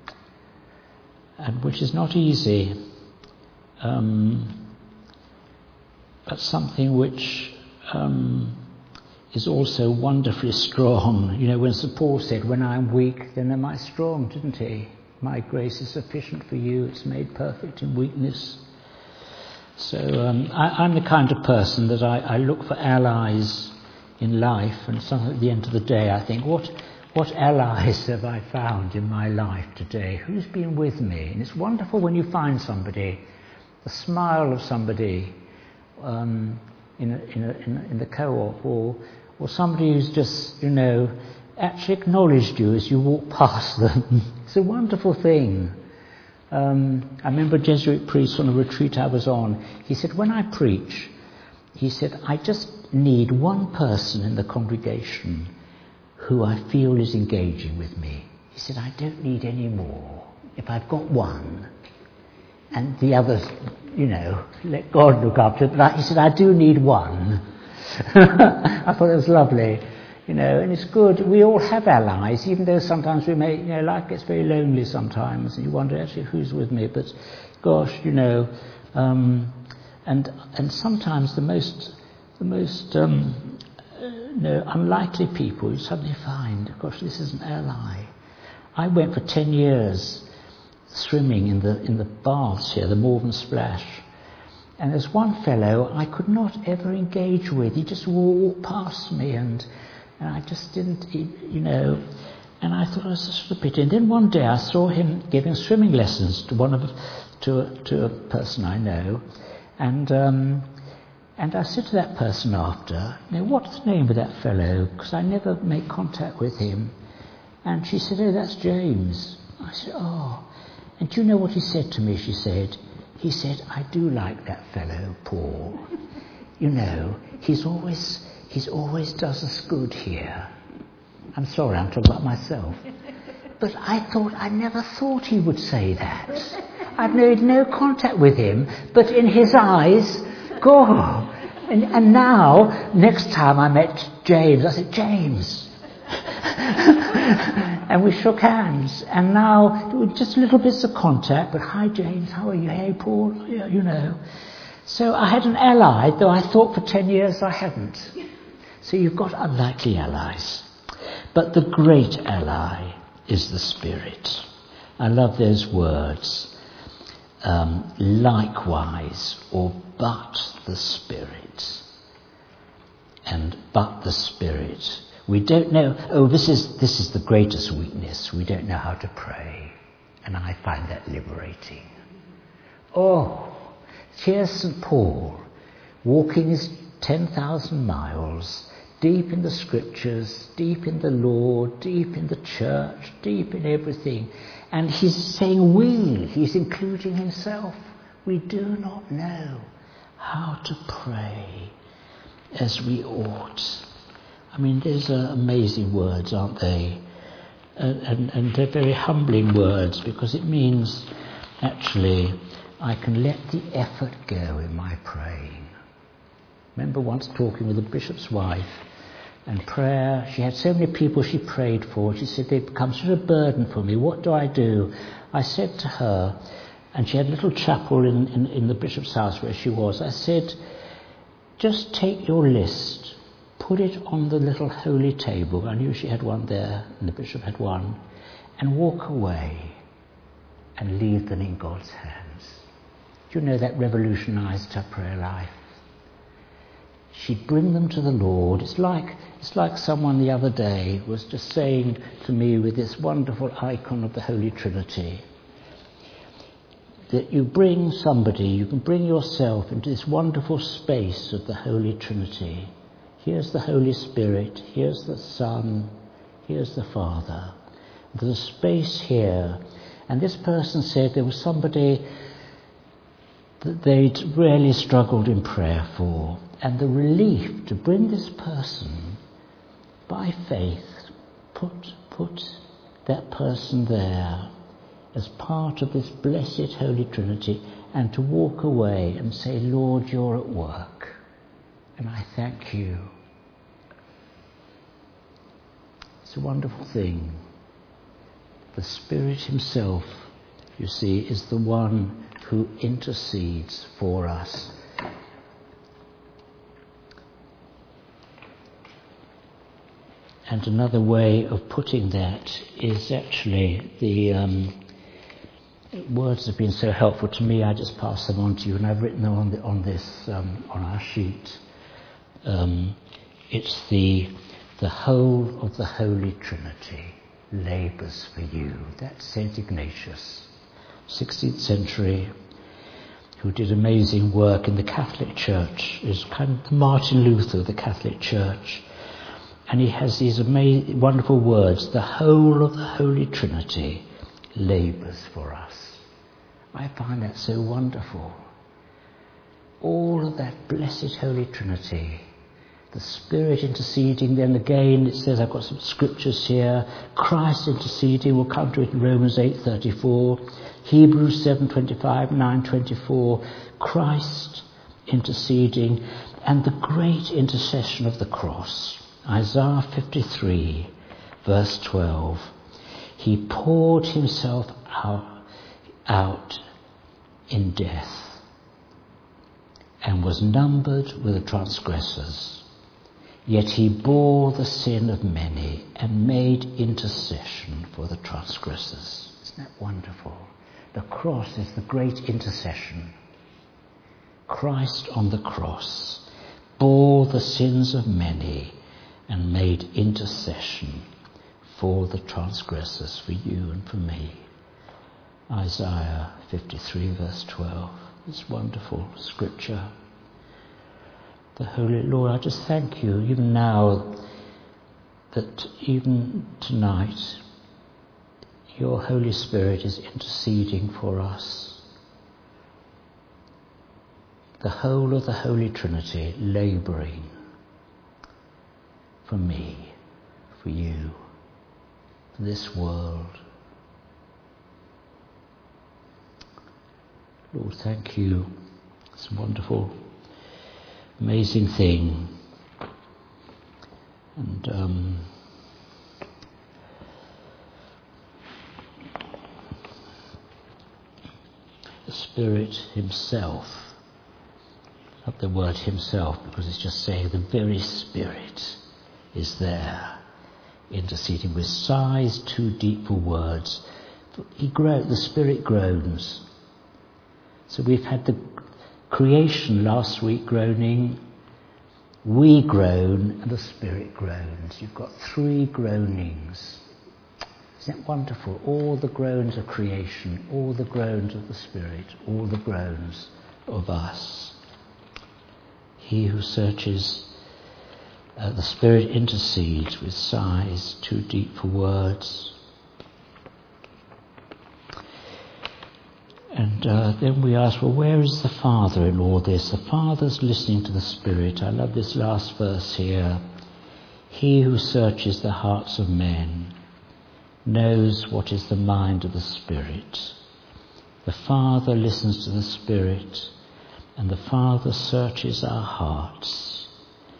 And which is not easy, um, but something which um, is also wonderfully strong. You know, when Saint Paul said, when I'm weak, then am I strong, didn't he? My grace is sufficient for you. It's made perfect in weakness. So um, I, I'm the kind of person that I, I look for allies in life, and sometimes at the end of the day I think, what what allies have I found in my life today? Who's been with me? And it's wonderful when you find somebody, the smile of somebody um, in, a, in, a, in, a, in the co-op, or or somebody who's just, you know, actually acknowledged you as you walk past them. It's a wonderful thing. Um, I remember a Jesuit priest on a retreat I was on. He said, when I preach, he said, I just need one person in the congregation who I feel is engaging with me. He said, I don't need any more. If I've got one, and the others, you know, let God look after it. But he said, I do need one. I thought it was lovely, you know, and it's good. We all have allies, even though sometimes we may, you know, life gets very lonely sometimes, and you wonder actually who's with me. But gosh, you know, um, and and sometimes the most the most um, you know, unlikely people you suddenly find, gosh, this is an ally. I went for ten years swimming in the in the baths here, the Malvern Splash. And there's one fellow I could not ever engage with. He just walked past me, and, and I just didn't, you know. And I thought it was such a pity. And then one day I saw him giving swimming lessons to one of to a, to a person I know, and um, and I said to that person after, "Now, what's the name of that fellow? Because I never make contact with him." And she said, "Oh, that's James." I said, "Oh." And do you know what he said to me? She said. He said, I do like that fellow, Paul. You know, he's always, he's always does us good here. I'm sorry, I'm talking about myself. But I thought, I never thought he would say that. I've made no contact with him, but in his eyes, God. And, and now, next time I met James, I said, James. And we shook hands, and now just little bits of contact, but hi James, how are you? Hey Paul, yeah, you know. So I had an ally, though I thought for ten years I hadn't. So you've got unlikely allies. But the great ally is the Spirit. I love those words. Um, likewise, or but the Spirit. And but the Spirit. We don't know, oh, this is this is the greatest weakness. We don't know how to pray. And I find that liberating. Oh, here's Saint Paul, walking his ten thousand miles, deep in the scriptures, deep in the Lord, deep in the church, deep in everything. And he's saying we, he's including himself. We do not know how to pray as we ought. I mean, these are amazing words, aren't they? And, and, and they're very humbling words, because it means, actually, I can let the effort go in my praying. Remember once talking with a bishop's wife, and prayer, she had so many people she prayed for. She said, they've become such a burden for me. What do I do? I said to her, and she had a little chapel in, in, in the bishop's house where she was. I said, just take your list, put it on the little holy table. I knew she had one there, and the bishop had one, and walk away and leave them in God's hands. Do you know that revolutionized her prayer life? She'd bring them to the Lord. It's like it's like someone the other day was just saying to me with this wonderful icon of the Holy Trinity, that you bring somebody, you can bring yourself into this wonderful space of the Holy Trinity. Here's the Holy Spirit, here's the Son, here's the Father. There's a space here. And this person said there was somebody that they'd really struggled in prayer for. And the relief to bring this person, by faith, put, put that person there as part of this blessed Holy Trinity, and to walk away and say, Lord, you're at work. And I thank you. It's a wonderful thing. The Spirit himself, you see, is the one who intercedes for us. And another way of putting that is actually the um, words have been so helpful to me. I just pass them on to you, and I've written them on, the, on this um, on our sheet. Um, it's the the whole of the Holy Trinity labours for you. That's Saint Ignatius, sixteenth century, who did amazing work in the Catholic Church. Is kind of the Martin Luther of the Catholic Church. And he has these amazing, wonderful words, the whole of the Holy Trinity labours for us. I find that so wonderful. All of that blessed Holy Trinity The Spirit interceding, then again it says, I've got some scriptures here, Christ interceding, we'll come to it in Romans eight thirty-four, Hebrews seven twenty-five, nine twenty-four, Christ interceding, and the great intercession of the cross. Isaiah fifty-three, verse twelve, he poured himself out, out in death and was numbered with the transgressors. Yet he bore the sin of many and made intercession for the transgressors. Isn't that wonderful? The cross is the great intercession. Christ on the cross bore the sins of many and made intercession for the transgressors, for you and for me. Isaiah fifty-three, verse twelve. This wonderful scripture. The Holy Lord, I just thank you, even now, that even tonight, your Holy Spirit is interceding for us. The whole of the Holy Trinity labouring for me, for you, for this world. Lord, thank you. It's a wonderful, amazing thing. And um, the Spirit himself, not the word himself, because it's just saying the very Spirit is there, interceding with sighs too deep for words. He groans, the Spirit groans. So we've had the creation last week groaning, we groan, and the Spirit groans. You've got three groanings. Isn't that wonderful? All the groans of creation, all the groans of the Spirit, all the groans of us. He who searches, uh, the Spirit intercedes with sighs too deep for words. And uh, then we ask, well, where is the Father in all this? The Father's listening to the Spirit. I love this last verse here. He who searches the hearts of men knows what is the mind of the Spirit. The Father listens to the Spirit, and the Father searches our hearts.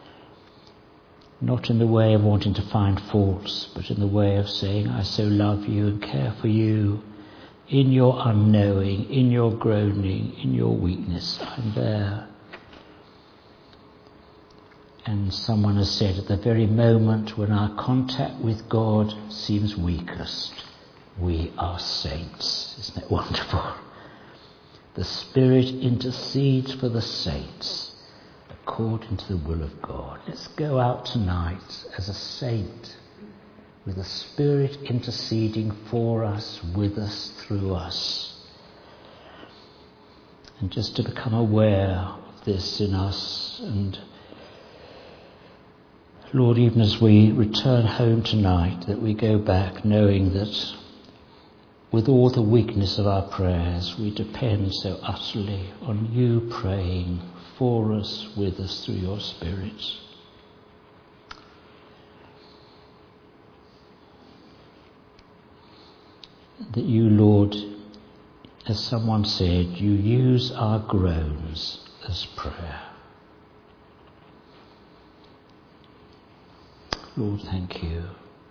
Not in the way of wanting to find faults, but in the way of saying, I so love you and care for you. In your unknowing, in your groaning, in your weakness, I'm there. And someone has said, at the very moment when our contact with God seems weakest, we are saints. Isn't that wonderful? The Spirit intercedes for the saints according to the will of God. Let's go out tonight as a saint, with the Spirit interceding for us, with us, through us. And just to become aware of this in us. And Lord, even as we return home tonight, that we go back knowing that with all the weakness of our prayers, we depend so utterly on you praying for us, with us, through your Spirit. That you, Lord, as someone said, you use our groans as prayer. Lord, thank you.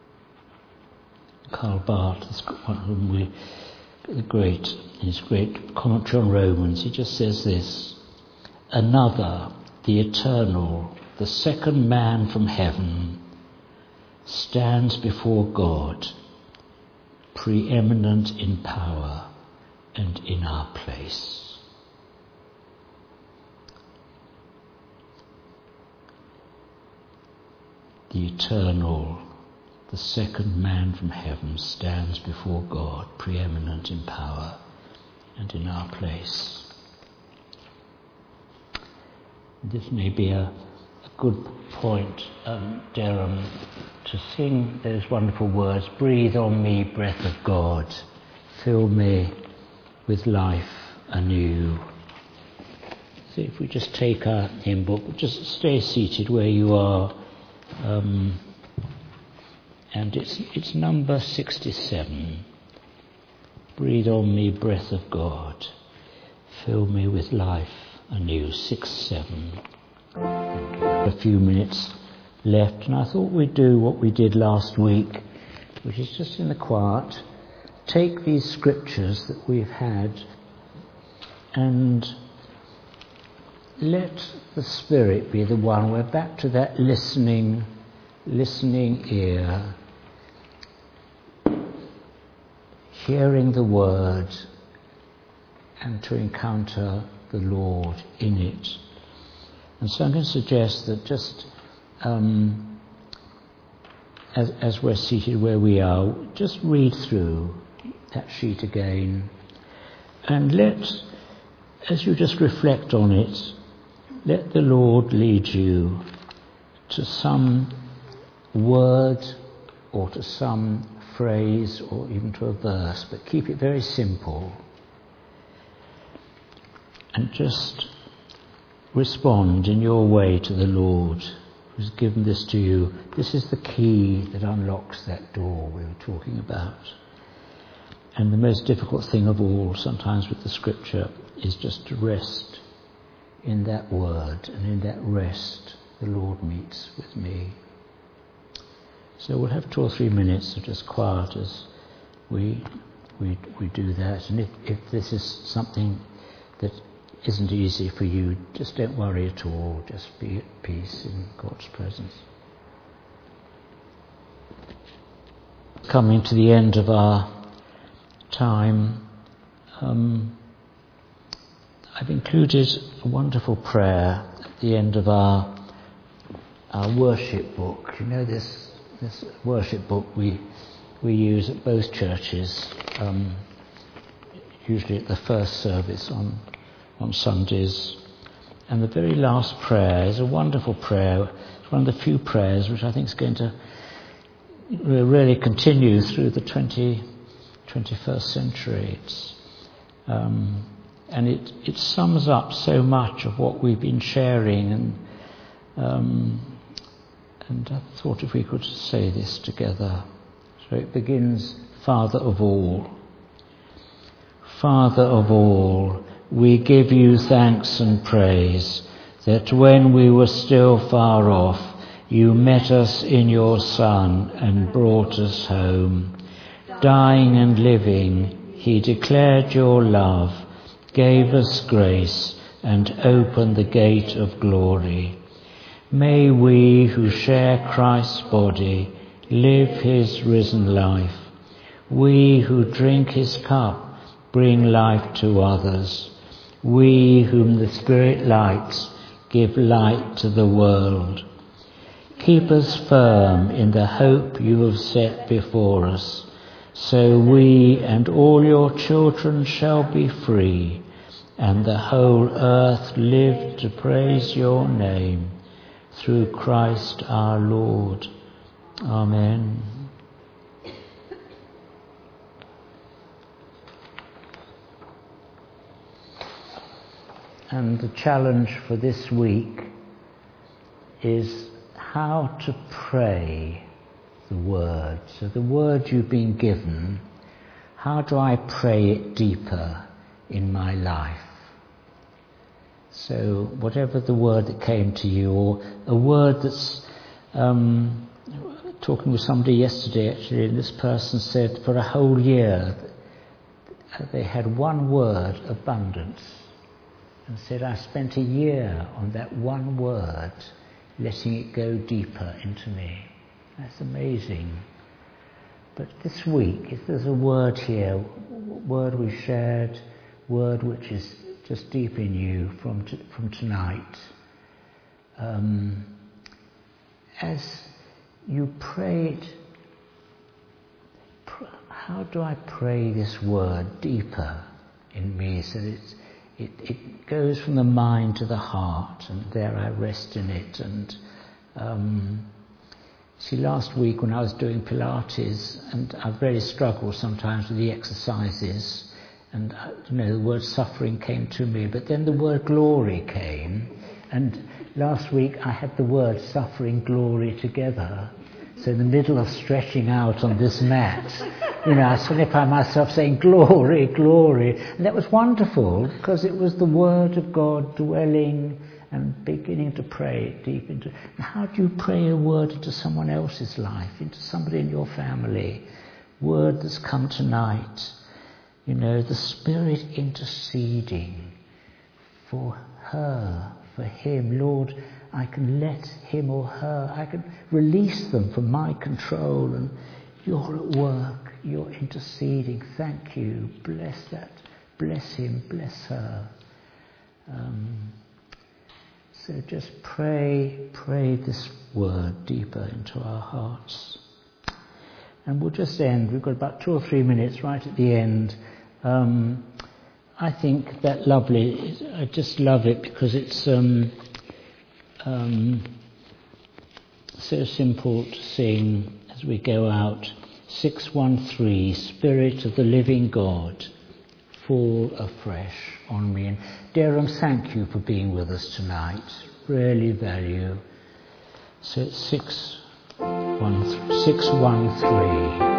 Karl Barth, one of them, we, the great, his great commentary on Romans, he just says this: another, the eternal, the second man from heaven, stands before God, preeminent in power and in our place. The eternal, the second man from heaven, stands before God, preeminent in power and in our place. This may be a, a good point, um, Derham, to sing those wonderful words, breathe on me, breath of God, fill me with life anew. So if we just take our hymn book, just stay seated where you are. Um, and it's it's number sixty-seven. Breathe on me, breath of God. Fill me with life anew. Six, seven. A few minutes left, and I thought we'd do what we did last week, which is just in the quiet, take these scriptures that we've had and let the Spirit be the one. We're back to that listening, listening ear, hearing the word, and to encounter the Lord in it. And so I'm going to suggest that just um, as, as we're seated where we are, just read through that sheet again, and let, as you just reflect on it, let the Lord lead you to some word or to some phrase or even to a verse, but keep it very simple. And just respond in your way to the Lord who's given this to you. This is the key that unlocks that door we were talking about. And the most difficult thing of all, sometimes with the scripture, is just to rest in that word, and in that rest the Lord meets with me. So we'll have two or three minutes of just quiet as we we we do that. And if, if this is something that isn't easy for you, just don't worry at all. Just be at peace in God's presence. Coming to the end of our time, um, I've included a wonderful prayer at the end of our our worship book. You know, this this worship book we we use at both churches, um, usually at the first service on on Sundays. And the very last prayer is a wonderful prayer. It's one of the few prayers which I think is going to really continue through the twentieth, twenty-first century. It's, um, and it, it sums up so much of what we've been sharing, and um, and I thought if we could say this together. So it begins, Father of all. Father of all, we give you thanks and praise that when we were still far off, you met us in your Son and brought us home. Dying and living, he declared your love, gave us grace, and opened the gate of glory. May we who share Christ's body live his risen life. We who drink his cup bring life to others. We whom the Spirit lights give light to the world. Keep us firm in the hope you have set before us, so we and all your children shall be free, and the whole earth live to praise your name, through Christ our Lord. Amen. And the challenge for this week is how to pray the word. So the word you've been given, how do I pray it deeper in my life? So whatever the word that came to you, or a word that's, um, talking with somebody yesterday actually, and this person said for a whole year they had one word, abundance, and said, I spent a year on that one word, letting it go deeper into me. That's amazing. But this week, if there's a word here, word we shared, word which is just deep in you from t- from tonight, um, as you pray it, pr- how do I pray this word deeper in me so that it's It, it goes from the mind to the heart, and there I rest in it. And um, see, last week when I was doing Pilates, and I've really struggled sometimes with the exercises, And, uh, you know, the word suffering came to me, but then the word glory came. And last week I had the word suffering, glory together. So in the middle of stretching out on this mat, you know, I suddenly found myself saying, glory, glory. And that was wonderful, because it was the word of God dwelling and beginning to pray deep into. And how do you pray a word into someone else's life, into somebody in your family? Word that's come tonight. You know, the Spirit interceding for her, for him. Lord, I can let him or her, I can release them from my control, and you're at work, you're interceding. Thank you. Bless that. Bless him, bless her. Um, so just pray, pray this word deeper into our hearts. And we'll just end. We've got about two or three minutes right at the end. Um, I think that lovely, I just love it because it's um, um, so simple to sing as we go out. six one three, Spirit of the living God, fall afresh on me. And Derham, thank you for being with us tonight. Really value. So it's six one three.